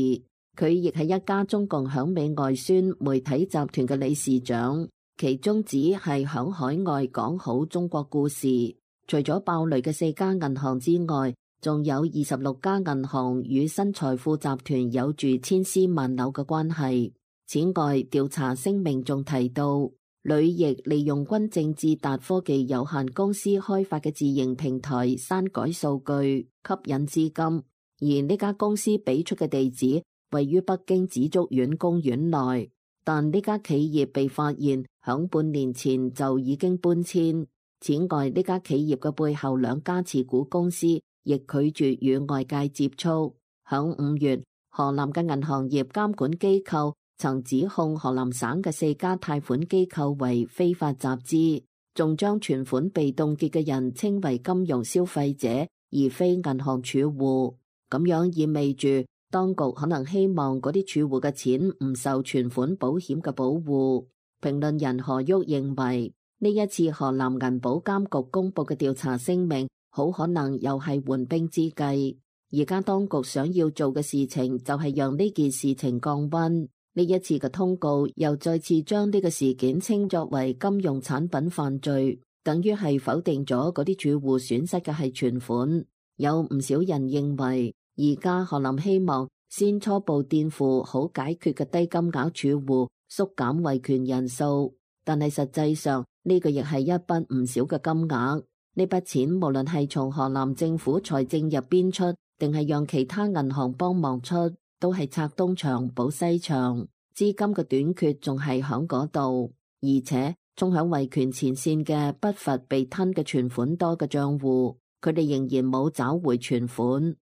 Speaker 5: 佢亦係一家中共響美外宣媒體集團嘅理事長，其宗旨係響海外講好中國故事。除咗爆雷嘅四家銀行之外，仲有二十六家銀行與新財富集團有住千絲萬縷嘅關係。此外，調查聲明仲提到，呂易利用軍政智達科技有限公司開發嘅自營平台刪改數據，吸引資金。而呢家公司俾出嘅地址位於北京紫竹院公園內，但呢家企業被發現響半年前就已經搬遷。此外，呢家企業嘅背後兩家持股公司亦拒絕與外界接觸。響五月，河南嘅銀行業監管機構曾指控河南省嘅四家貸款機構為非法集資，仲將存款被凍結嘅人稱為金融消費者，而非銀行儲戶。咁樣意味住當局可能希望嗰啲儲戶嘅錢唔受存款保險嘅保護。評論人何旭認為，呢一次河南銀保監局公布嘅調查聲明，好可能又係緩兵之計。而家當局想要做嘅事情就係讓呢件事情降溫。呢一次嘅通告又再次將呢個事件稱作為金融產品犯罪，等於係否定咗嗰啲儲戶損失嘅係存款。有唔少人認為，而家河南希望先初步墊付好解決嘅低金額儲戶，縮減維權人數，但係實際上呢個亦係一筆唔少嘅金額。呢筆錢無論係從河南政府財政入邊出，定係讓其他銀行幫忙出，都係拆東牆補西牆，資金嘅短缺仲係響嗰度。而且衝響維權前線嘅不乏被吞嘅存款多嘅賬戶，佢哋仍然冇找回存款。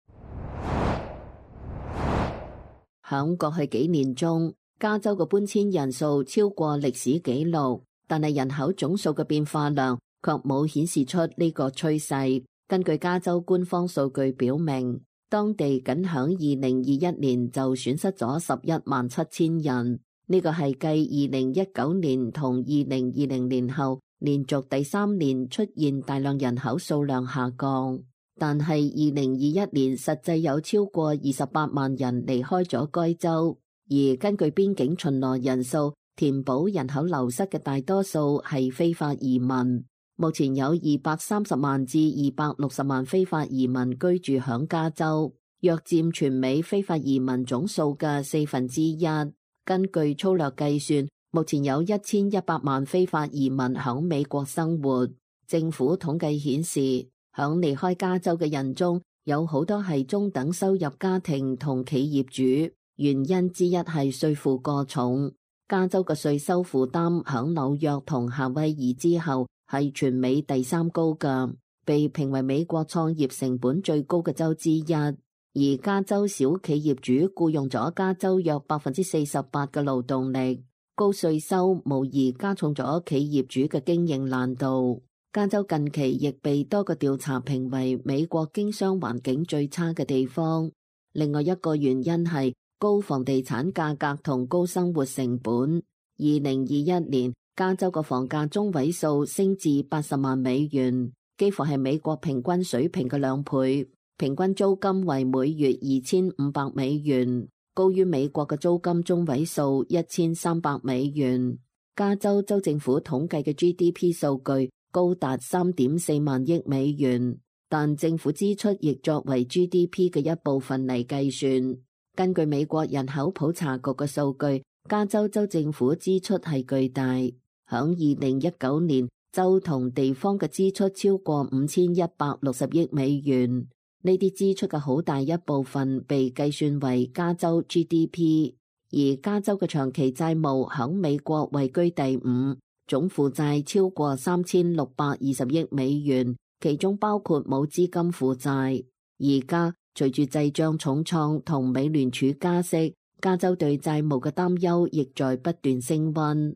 Speaker 5: 響過去幾年中，加州嘅搬遷人數超過歷史紀錄，但係人口總數嘅變化量卻冇顯示出呢個趨勢。根據加州官方數據表明，當地僅響二零二一年就損失咗十一萬七千人，呢個係繼二零一九年同二零二零年後連續第三年出現大量人口數量下降。但係二零二一年實際有超過二十八萬人離開咗該州，而根據邊境巡邏人數，填補人口流失嘅大多數係非法移民。目前有二百三十萬至二百六十萬非法移民居住響加州，約佔全美非法移民總數嘅四分之一。根據粗略計算，目前有一千一百萬非法移民響美國生活。政府統計顯示，響離開加州嘅人中，有好多係中等收入家庭同企業主，原因之一係稅負過重。加州嘅稅收負擔響紐約同夏威夷之後係全美第三高嘅，被評為美國創業成本最高嘅州之一。而加州小企業主僱用咗加州約百分之四十八嘅勞動力，高稅收無疑加重咗企業主嘅經營難度。加州近期亦被多個調查評為美國經商環境最差嘅地方。另外一個原因係高房地產價格同高生活成本。二零二一年，加州嘅房價中位數升至八十萬美元，幾乎係美國平均水平嘅兩倍。平均租金為每月二千五百美元，高於美國嘅租金中位數一千三百美元。加州州政府統計嘅 G D P 數據高達三點四萬億美元，但政府支出亦作為 G D P 嘅一部分嚟計算。根據美國人口普查局嘅數據，加州州政府支出係巨大。響二零一九年，州同地方嘅支出超過五千一百六十億美元。呢啲支出嘅好大一部分被計算為加州 G D P， 而加州嘅長期債務響美國位居第五，總負債超過三千六百二十億美元，其中包括冇資金負債。而家隨住滯脹重創同美聯儲加息，加州對債務嘅擔憂亦在不斷升溫。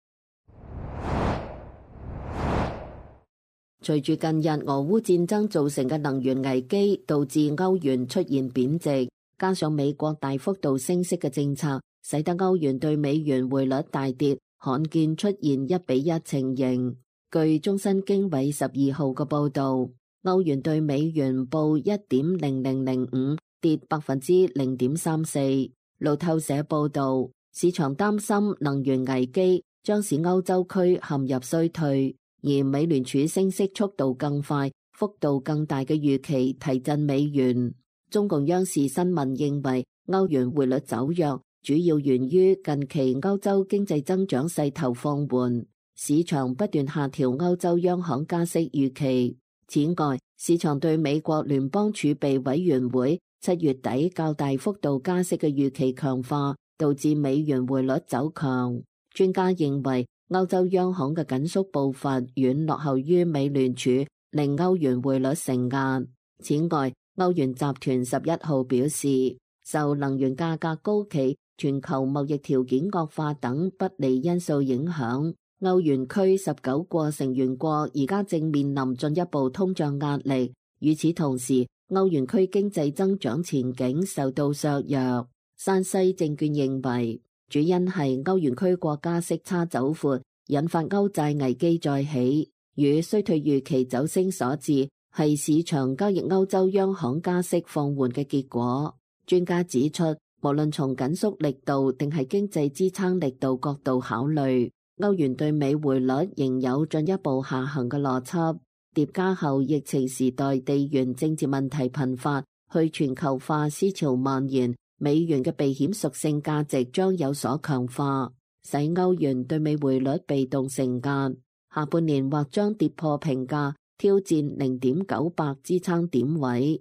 Speaker 5: 隨住近日俄烏戰爭造成嘅能源危機，導致歐元出現貶值，加上美國大幅度升息嘅政策，使得歐元對美元匯率大跌，罕見出現一比一情形。據中新經緯十二號嘅報道，歐元對美元報一點零零零五，跌百分之零點三四。倫路透社報道，市場擔心能源危機將使歐洲區陷入衰退，而美聯儲升息速度更快、幅度更大嘅預期提振美元。中共央視新聞認為，歐元匯率走弱，主要源於近期歐洲經濟增長勢頭放緩，市場不斷下調歐洲央行加息預期。此外，市場對美國聯邦儲備委員會七月底較大幅度加息嘅預期強化，導致美元匯率走強。專家認為，歐洲央行嘅緊縮步伐遠落後於美聯儲，令歐元匯率承壓。此外，歐元集團十一號表示，受能源價格高企、全球貿易條件惡化等不利因素影響，歐元區十九個成員國而家正面臨進一步通脹壓力。與此同時，歐元區經濟增長前景受到削弱。山西證券認為，主因係歐元區國家息差走闊，引發歐債危機再起，與衰退預期走升所致，係市場交易歐洲央行加息放緩嘅結果。專家指出，無論從緊縮力度定係經濟支撐力度角度考慮，歐元對美匯率仍有進一步下行嘅邏輯。疊加後疫情時代地緣政治問題頻發，去全球化思潮蔓延，美元嘅避險屬性價值將有所強化，使歐元對美匯率被動承壓，下半年或將跌破平價，挑戰零點九八支撐點位。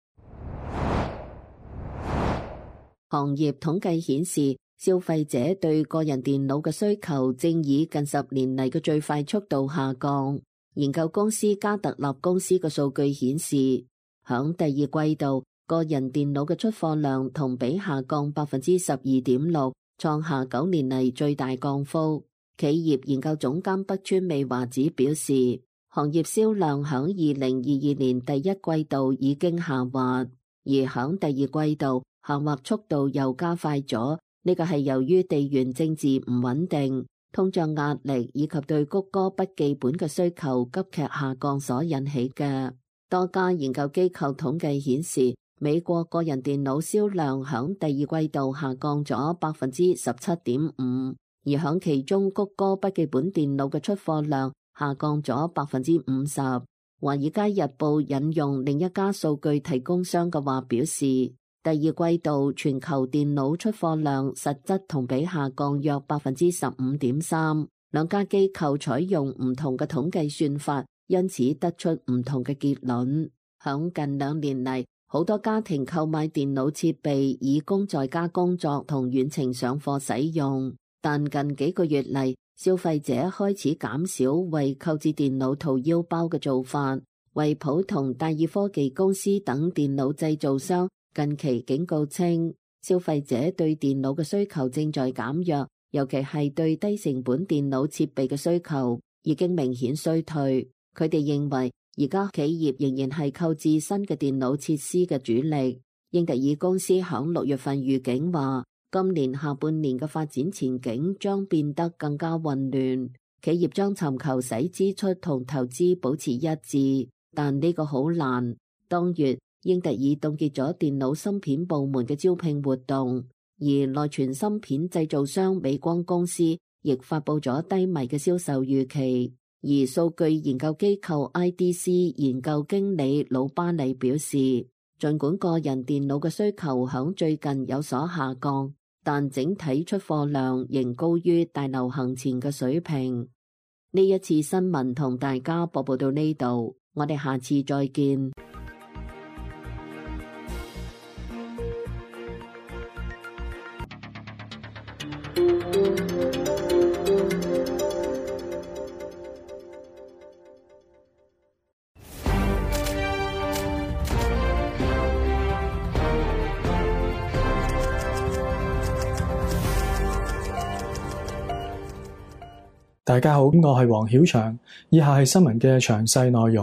Speaker 5: 行業統計顯示，消費者對個人電腦嘅需求正以近十年嚟嘅最快速度下降。研究公司加特納公司嘅數據顯示，響第二季度，個人電腦嘅出貨量同比下降百分之十二點六，創下九年嚟最大降幅。企業研究總監北川美華子表示，行業銷量響二零二二年第一季度已經下滑，而響第二季度下滑速度又加快咗。呢個係由於地緣政治唔穩定、通脹壓力以及對谷歌筆記本嘅需求急劇下降所引起嘅。多家研究機構統計顯示，美國個人電腦銷量響第二季度下降咗百分之十七點五，而響其中谷歌筆記本電腦嘅出貨量下降咗百分之五十。華爾街日報引用另一家數據提供商嘅話表示，第二季度全球電腦出貨量實質同比下降約百分之十五點三，兩家機構採用唔同嘅統計算法，因此得出唔同嘅結論。響近兩年嚟，好多家庭購買電腦設備以供在家工作同遠程上課使用，但近幾個月嚟，消費者開始減少為購置電腦掏腰包嘅做法。惠普同戴爾科技公司等電腦製造商近期警告稱，消費者對電腦嘅需求正在減弱，尤其係對低成本電腦設備嘅需求已經明顯衰退。佢哋認為，而家企業仍然係購置新嘅電腦設施嘅主力。英特爾公司響六月份預警話，今年下半年嘅發展前景將變得更加混亂，企業將尋求使支出同投資保持一致，但呢個好難。當月，英特爾凍結咗電腦芯片部門嘅招聘活動，而內存芯片製造商美光公司亦發佈咗低迷嘅銷售預期。而數據研究機構 I D C 研究經理魯巴尼表示，儘管個人電腦嘅需求響最近有所下降，但整體出貨量仍高於大流行前嘅水平。呢一次新聞同大家播報到呢度，我哋下次再見。
Speaker 6: 大家好，我係黃曉翔，以下係新聞嘅詳細內容。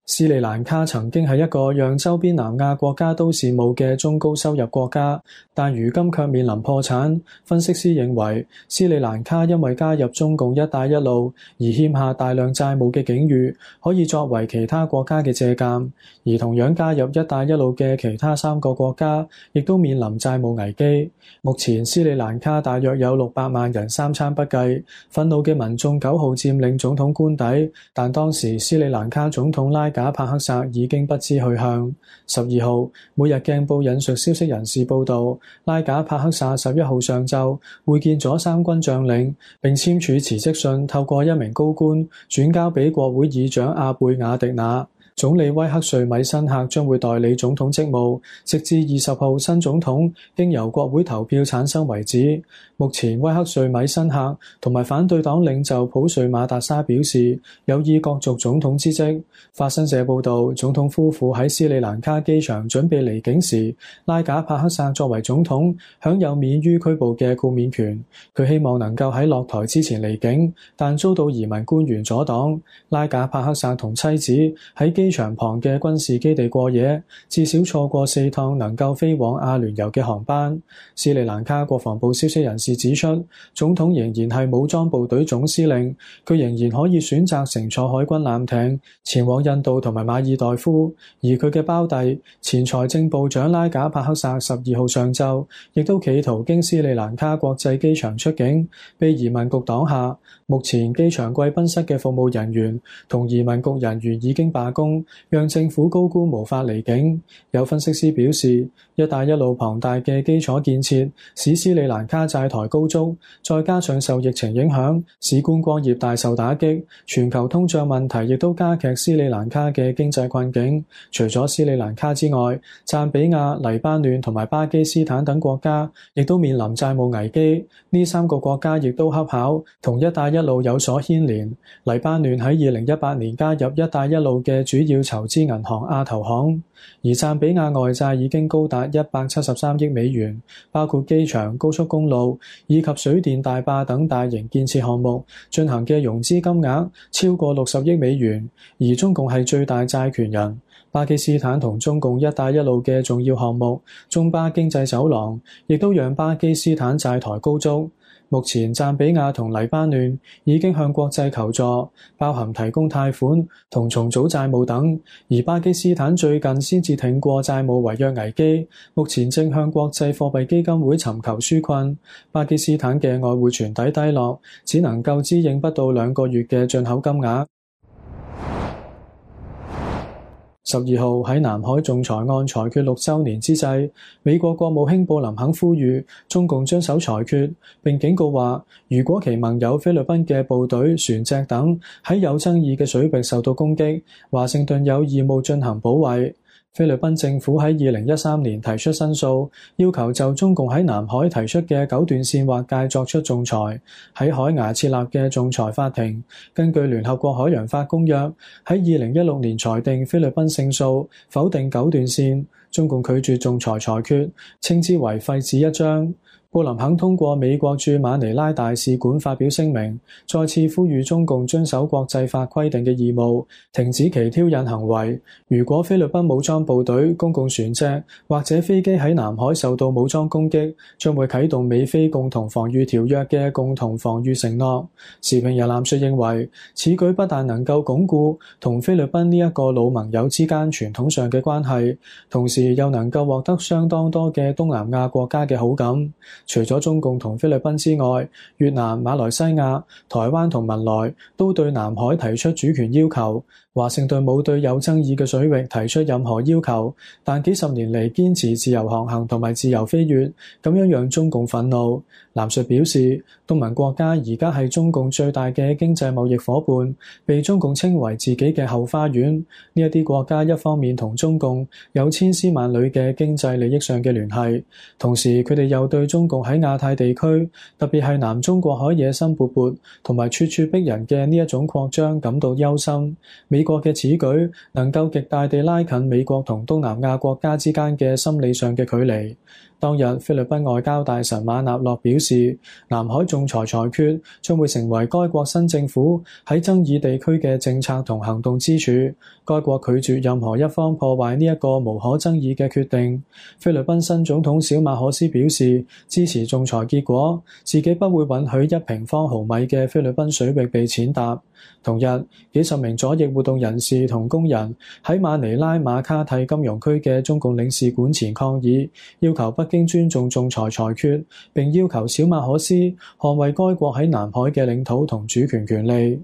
Speaker 6: 斯里蘭卡曾經係一個讓周邊南亞國家都羨慕嘅中高收入國家，但如今卻面臨破產。分析師認為，斯里蘭卡因為加入中共一帶一路而欠下大量債務嘅境遇，可以作為其他國家嘅借鑑。而同樣加入一帶一路嘅其他三個國家，亦都面臨債務危機。目前斯里蘭卡大約有六百萬人三餐不繼，憤怒嘅民眾九號佔領總統官邸，但當時斯里蘭卡總統拉賈帕克薩已經不知去向。十二號，每日鏡報引述消息人士報道，拉賈帕克薩十一號上晝會見咗三軍將領，並簽署辭職信，透過一名高官轉交俾國會議長阿貝雅迪娜。總理威克瑞米辛克將會代理總統職務，直至二十號新總統經由國會投票產生為止。目前威克瑞米辛克同埋反對黨領袖普瑞馬達沙表示有意角逐總統之職。法新社報導，總統夫婦喺斯里蘭卡機場準備離境時，拉賈帕克薩作為總統享有免於拘捕嘅豁免權。佢希望能夠喺落台之前離境，但遭到移民官員阻擋。拉賈帕克薩同妻子喺機場旁嘅軍事基地過夜，至少錯過四趟能夠飛往阿聯酋嘅航班。斯里蘭卡國防部消息人士指出，總統仍然係武裝部隊總司令，佢仍然可以選擇乘坐海軍艦艇前往印度同埋馬爾代夫。而佢嘅胞弟前財政部長拉賈帕克薩十二號上晝亦都企圖經斯里蘭卡國際機場出境，被移民局擋下。目前機場貴賓室嘅服務人員同移民局人員已經罷工，讓政府高官無法離境。有分析師表示，一帶一路龐大嘅基礎建設使斯里蘭卡債台高築，再加上受疫情影響，使觀光業大受打擊，全球通脹問題亦都加劇斯里蘭卡嘅經濟困境。除咗斯里蘭卡之外，贊比亞、黎巴嫩同埋巴基斯坦等國家亦都面臨債務危機。呢三個國家亦都恰巧同一帶一路有所牽連。黎巴嫩喺二零一八年加入一帶一路嘅主要籌資銀行亞投行，而贊比亞外債已經高達一百七十三億美元，包括機場、高速公路以及水電大壩等大型建設項目進行嘅融資金額超過六十億美元，而中共係最大債權人。巴基斯坦同中共一帶一路嘅重要項目中巴經濟走廊亦都讓巴基斯坦債台高築。目前贊比亞同黎巴嫩已經向國際求助，包含提供貸款同重組債務等，而巴基斯坦最近先至挺過債務違約危機，目前正向國際貨幣基金會尋求紓困。巴基斯坦嘅外匯存底低落，只能夠支應不到兩個月嘅進口金額。十二號喺南海仲裁案裁決六週年之際，美國國務卿布林肯呼籲中共遵守裁決，並警告話，如果其盟友菲律賓嘅部隊、船隻等喺有爭議嘅水域受到攻擊，華盛頓有義務進行保衛。菲律賓政府喺二零一三年提出申訴，要求就中共喺南海提出嘅九段線劃界作出仲裁。喺海牙設立嘅仲裁法庭，根據聯合國海洋法公約，喺二零一六年裁定菲律賓勝訴，否定九段線。中共拒絕仲裁裁決，稱之為廢紙一張。布林肯通過美國駐馬尼拉大使館發表聲明，再次呼籲中共遵守國際法規定嘅義務，停止其挑釁行為。如果菲律賓武裝部隊、公共船隻或者飛機喺南海受到武裝攻擊，將會啟動美菲共同防禦條約嘅共同防禦承諾。時評人藍述認為，此舉不但能夠鞏固同菲律賓呢一個老盟友之間傳統上嘅關係，同時又能夠獲得相當多嘅東南亞國家嘅好感。除咗中共同菲律賓之外，越南、馬來西亞、台灣同文萊都對南海提出主權要求。華盛頓冇對有爭議嘅水域提出任何要求，但幾十年嚟堅持自由航行同埋自由飛越，咁樣讓中共憤怒。藍述表示，東盟國家而家係中共最大嘅經濟貿易夥伴，被中共稱為自己嘅後花園。呢一啲國家一方面同中共有千絲萬縷嘅經濟利益上嘅聯繫，同時佢哋又對中共共喺亞太地區，特別係南中國海野心勃勃同埋咄咄逼人嘅呢一種擴張感到憂心。美國嘅此舉能夠極大地拉近美國同東南亞國家之間嘅心理上嘅距離。當日，菲律賓外交大臣馬納洛表示，南海仲裁裁決將會成為該國新政府喺爭議地區嘅政策同行動支柱。該國拒絕任何一方破壞呢一個無可爭議嘅決定。菲律賓新總統小馬可斯表示支持仲裁結果，自己不會允許一平方毫米嘅菲律賓水域被踐踏。同日，幾十名左翼活動人士同工人喺馬尼拉馬卡蒂金融區嘅中共領事館前抗議，要求北京尊重仲裁裁決，並要求小馬可斯捍衛該國喺南海嘅領土同主權權利。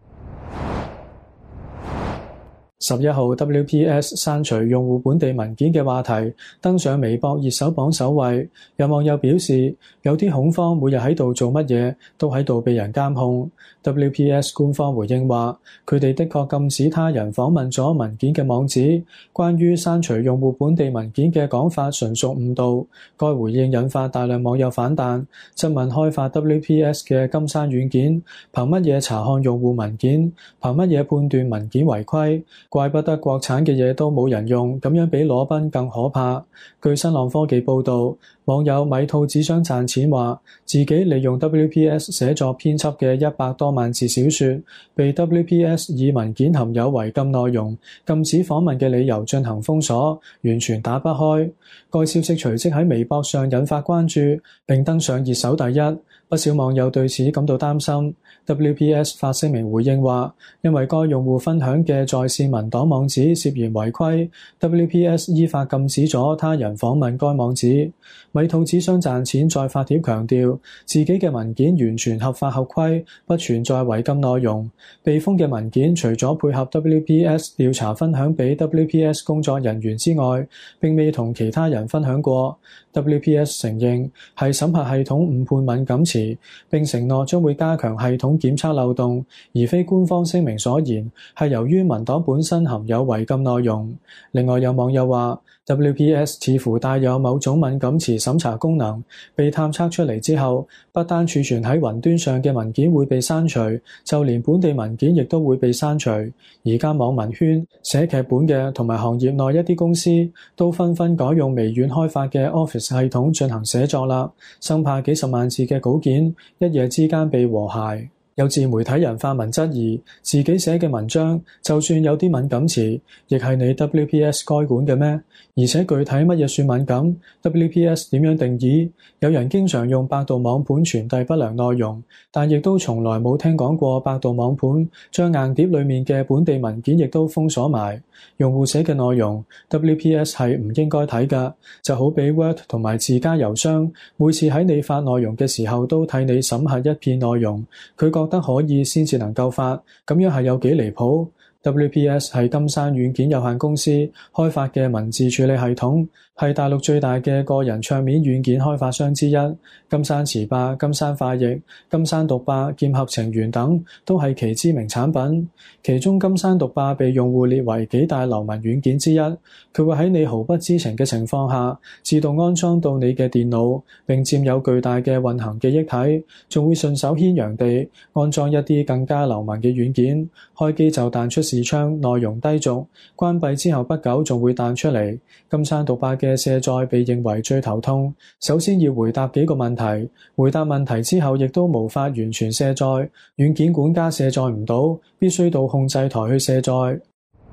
Speaker 6: 十一號 W P S 刪除用戶本地文件嘅話題登上微博熱搜榜首位，有網友表示有啲恐慌，每日喺度做乜嘢都喺度被人監控。W P S 官方回應話，佢哋的確禁止他人訪問咗文件嘅網址，關於刪除用戶本地文件嘅講法純屬誤導。該回應引發大量網友反彈，質問開發 W P S 嘅金山軟件憑乜嘢查看用戶文件，憑乜嘢判斷文件違規，怪不得國產嘅嘢都冇人用，咁樣比裸奔更可怕。據新浪科技報導，網友米兔只想賺錢話，自己利用 W P S 寫作編輯嘅一百多萬字小說，被 W P S 以文件含有違禁內容、禁止訪問嘅理由進行封鎖，完全打不開。該消息隨即喺微博上引發關注，並登上熱搜第一。不少網友對此感到擔心。W P S 發聲明回應話，因為該用戶分享嘅在線文檔網址涉嫌違規， W P S 依法禁止咗他人訪問該網址。米兔只想賺錢，再發帖強調自己嘅文件完全合法合規，不存在違禁內容。被封嘅文件除咗配合 W P S 調查分享俾 W P S 工作人員之外，並未同其他人分享過。W P S 承認係審核系統誤判敏感詞，並承諾將會加強系統檢測漏洞，而非官方聲明所言係由於文檔本身含有違禁內容。另外有網友話 W P S 似乎帶有某種敏感詞審查功能，被探測出嚟之後，不單儲存喺雲端上嘅文件會被刪除，就連本地文件亦都會被刪除。而家網民圈、寫劇本嘅同埋行業內一啲公司都紛紛改用微軟開發嘅 Office 系統進行寫作啦，生怕幾十萬字嘅稿件一夜之間被和諧。有自媒體人發文質疑自己寫嘅文章，就算有啲敏感詞，亦係你 W P S 該管嘅咩？而且具體乜嘢算敏感 ？W P S 點樣定義？有人經常用百度網盤傳遞不良內容，但亦都從來冇聽講過百度網盤將硬碟裡面嘅本地文件亦都封鎖埋。用戶寫嘅內容 W P S 係唔應該睇㗎，就好比 Word 同埋自家郵箱，每次喺你發內容嘅時候都替你審核一片內容，佢覺得可以先至能夠發，咁樣係有幾離譜。W P S 係金山軟件有限公司開發嘅文字處理系統，係大陸最大嘅個人桌面軟件開發商之一。金山詞霸、金山快譯、金山讀霸、劍俠情緣等都係其知名產品。其中金山讀霸被用戶列為幾大流氓軟件之一，佢會喺你毫不知情嘅情況下自動安裝到你嘅電腦，並佔有巨大嘅運行記憶體，仲會順手牽羊地安裝一啲更加流氓嘅軟件，開機就彈出視窗，內容低俗，關閉之後不久仲會彈出嚟。金山讀霸嘅卸載被認為最頭痛，首先要回答幾個問題，回答問題之後亦都無法完全卸載，軟件管家卸載唔到，必須到控制台去卸載。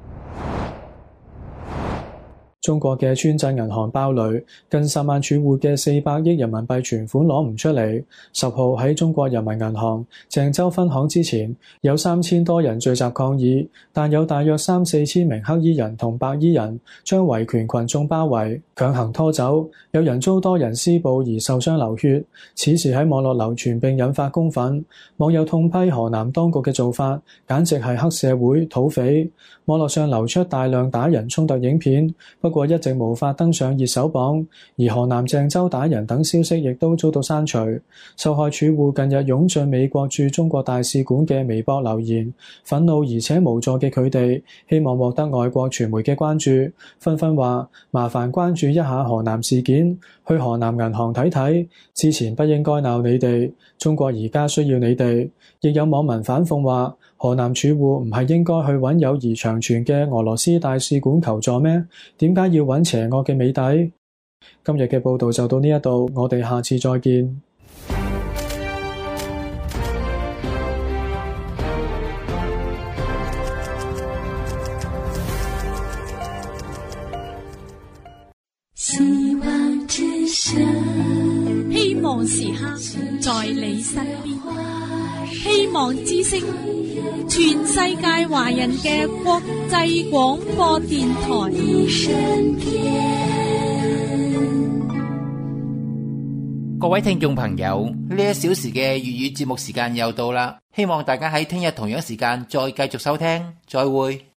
Speaker 6: 中國嘅村鎮銀行爆雷，近十萬儲戶嘅四百億人民幣存款攞唔出嚟。十號喺中國人民銀行鄭州分行之前，有三千多人聚集抗議，但有大約三四千名黑衣人同白衣人將維權群眾包圍，強行拖走。有人遭多人施暴而受傷流血。此事喺網絡流傳並引發公憤，網友痛批河南當局嘅做法，簡直係黑社會土匪。網絡上流出大量打人衝突影片，不過過一直無法登上熱搜榜，而河南鄭州打人等消息亦都遭到刪除。受害儲戶近日湧進美國駐中國大使館嘅微博留言，憤怒而且無助嘅佢哋希望獲得外國傳媒嘅關注，紛紛話麻煩關注一下河南事件，去河南銀行睇睇，之前不應該鬧你哋，中國而家需要你哋。亦有網民反諷話，河南儲戶唔係應該去揾友誼長存嘅俄羅斯大使館求助咩？點解要揾邪惡嘅美帝？今日嘅報道就到呢一度，我哋下次再見。
Speaker 7: 希望之聲，希望時刻在你身邊。希望之聲，全世界華人嘅國際廣播電台。
Speaker 2: 各位聽眾朋友，呢一小時嘅粵語節目時間又到啦，希望大家喺聽日同樣時間再繼續收聽，再會。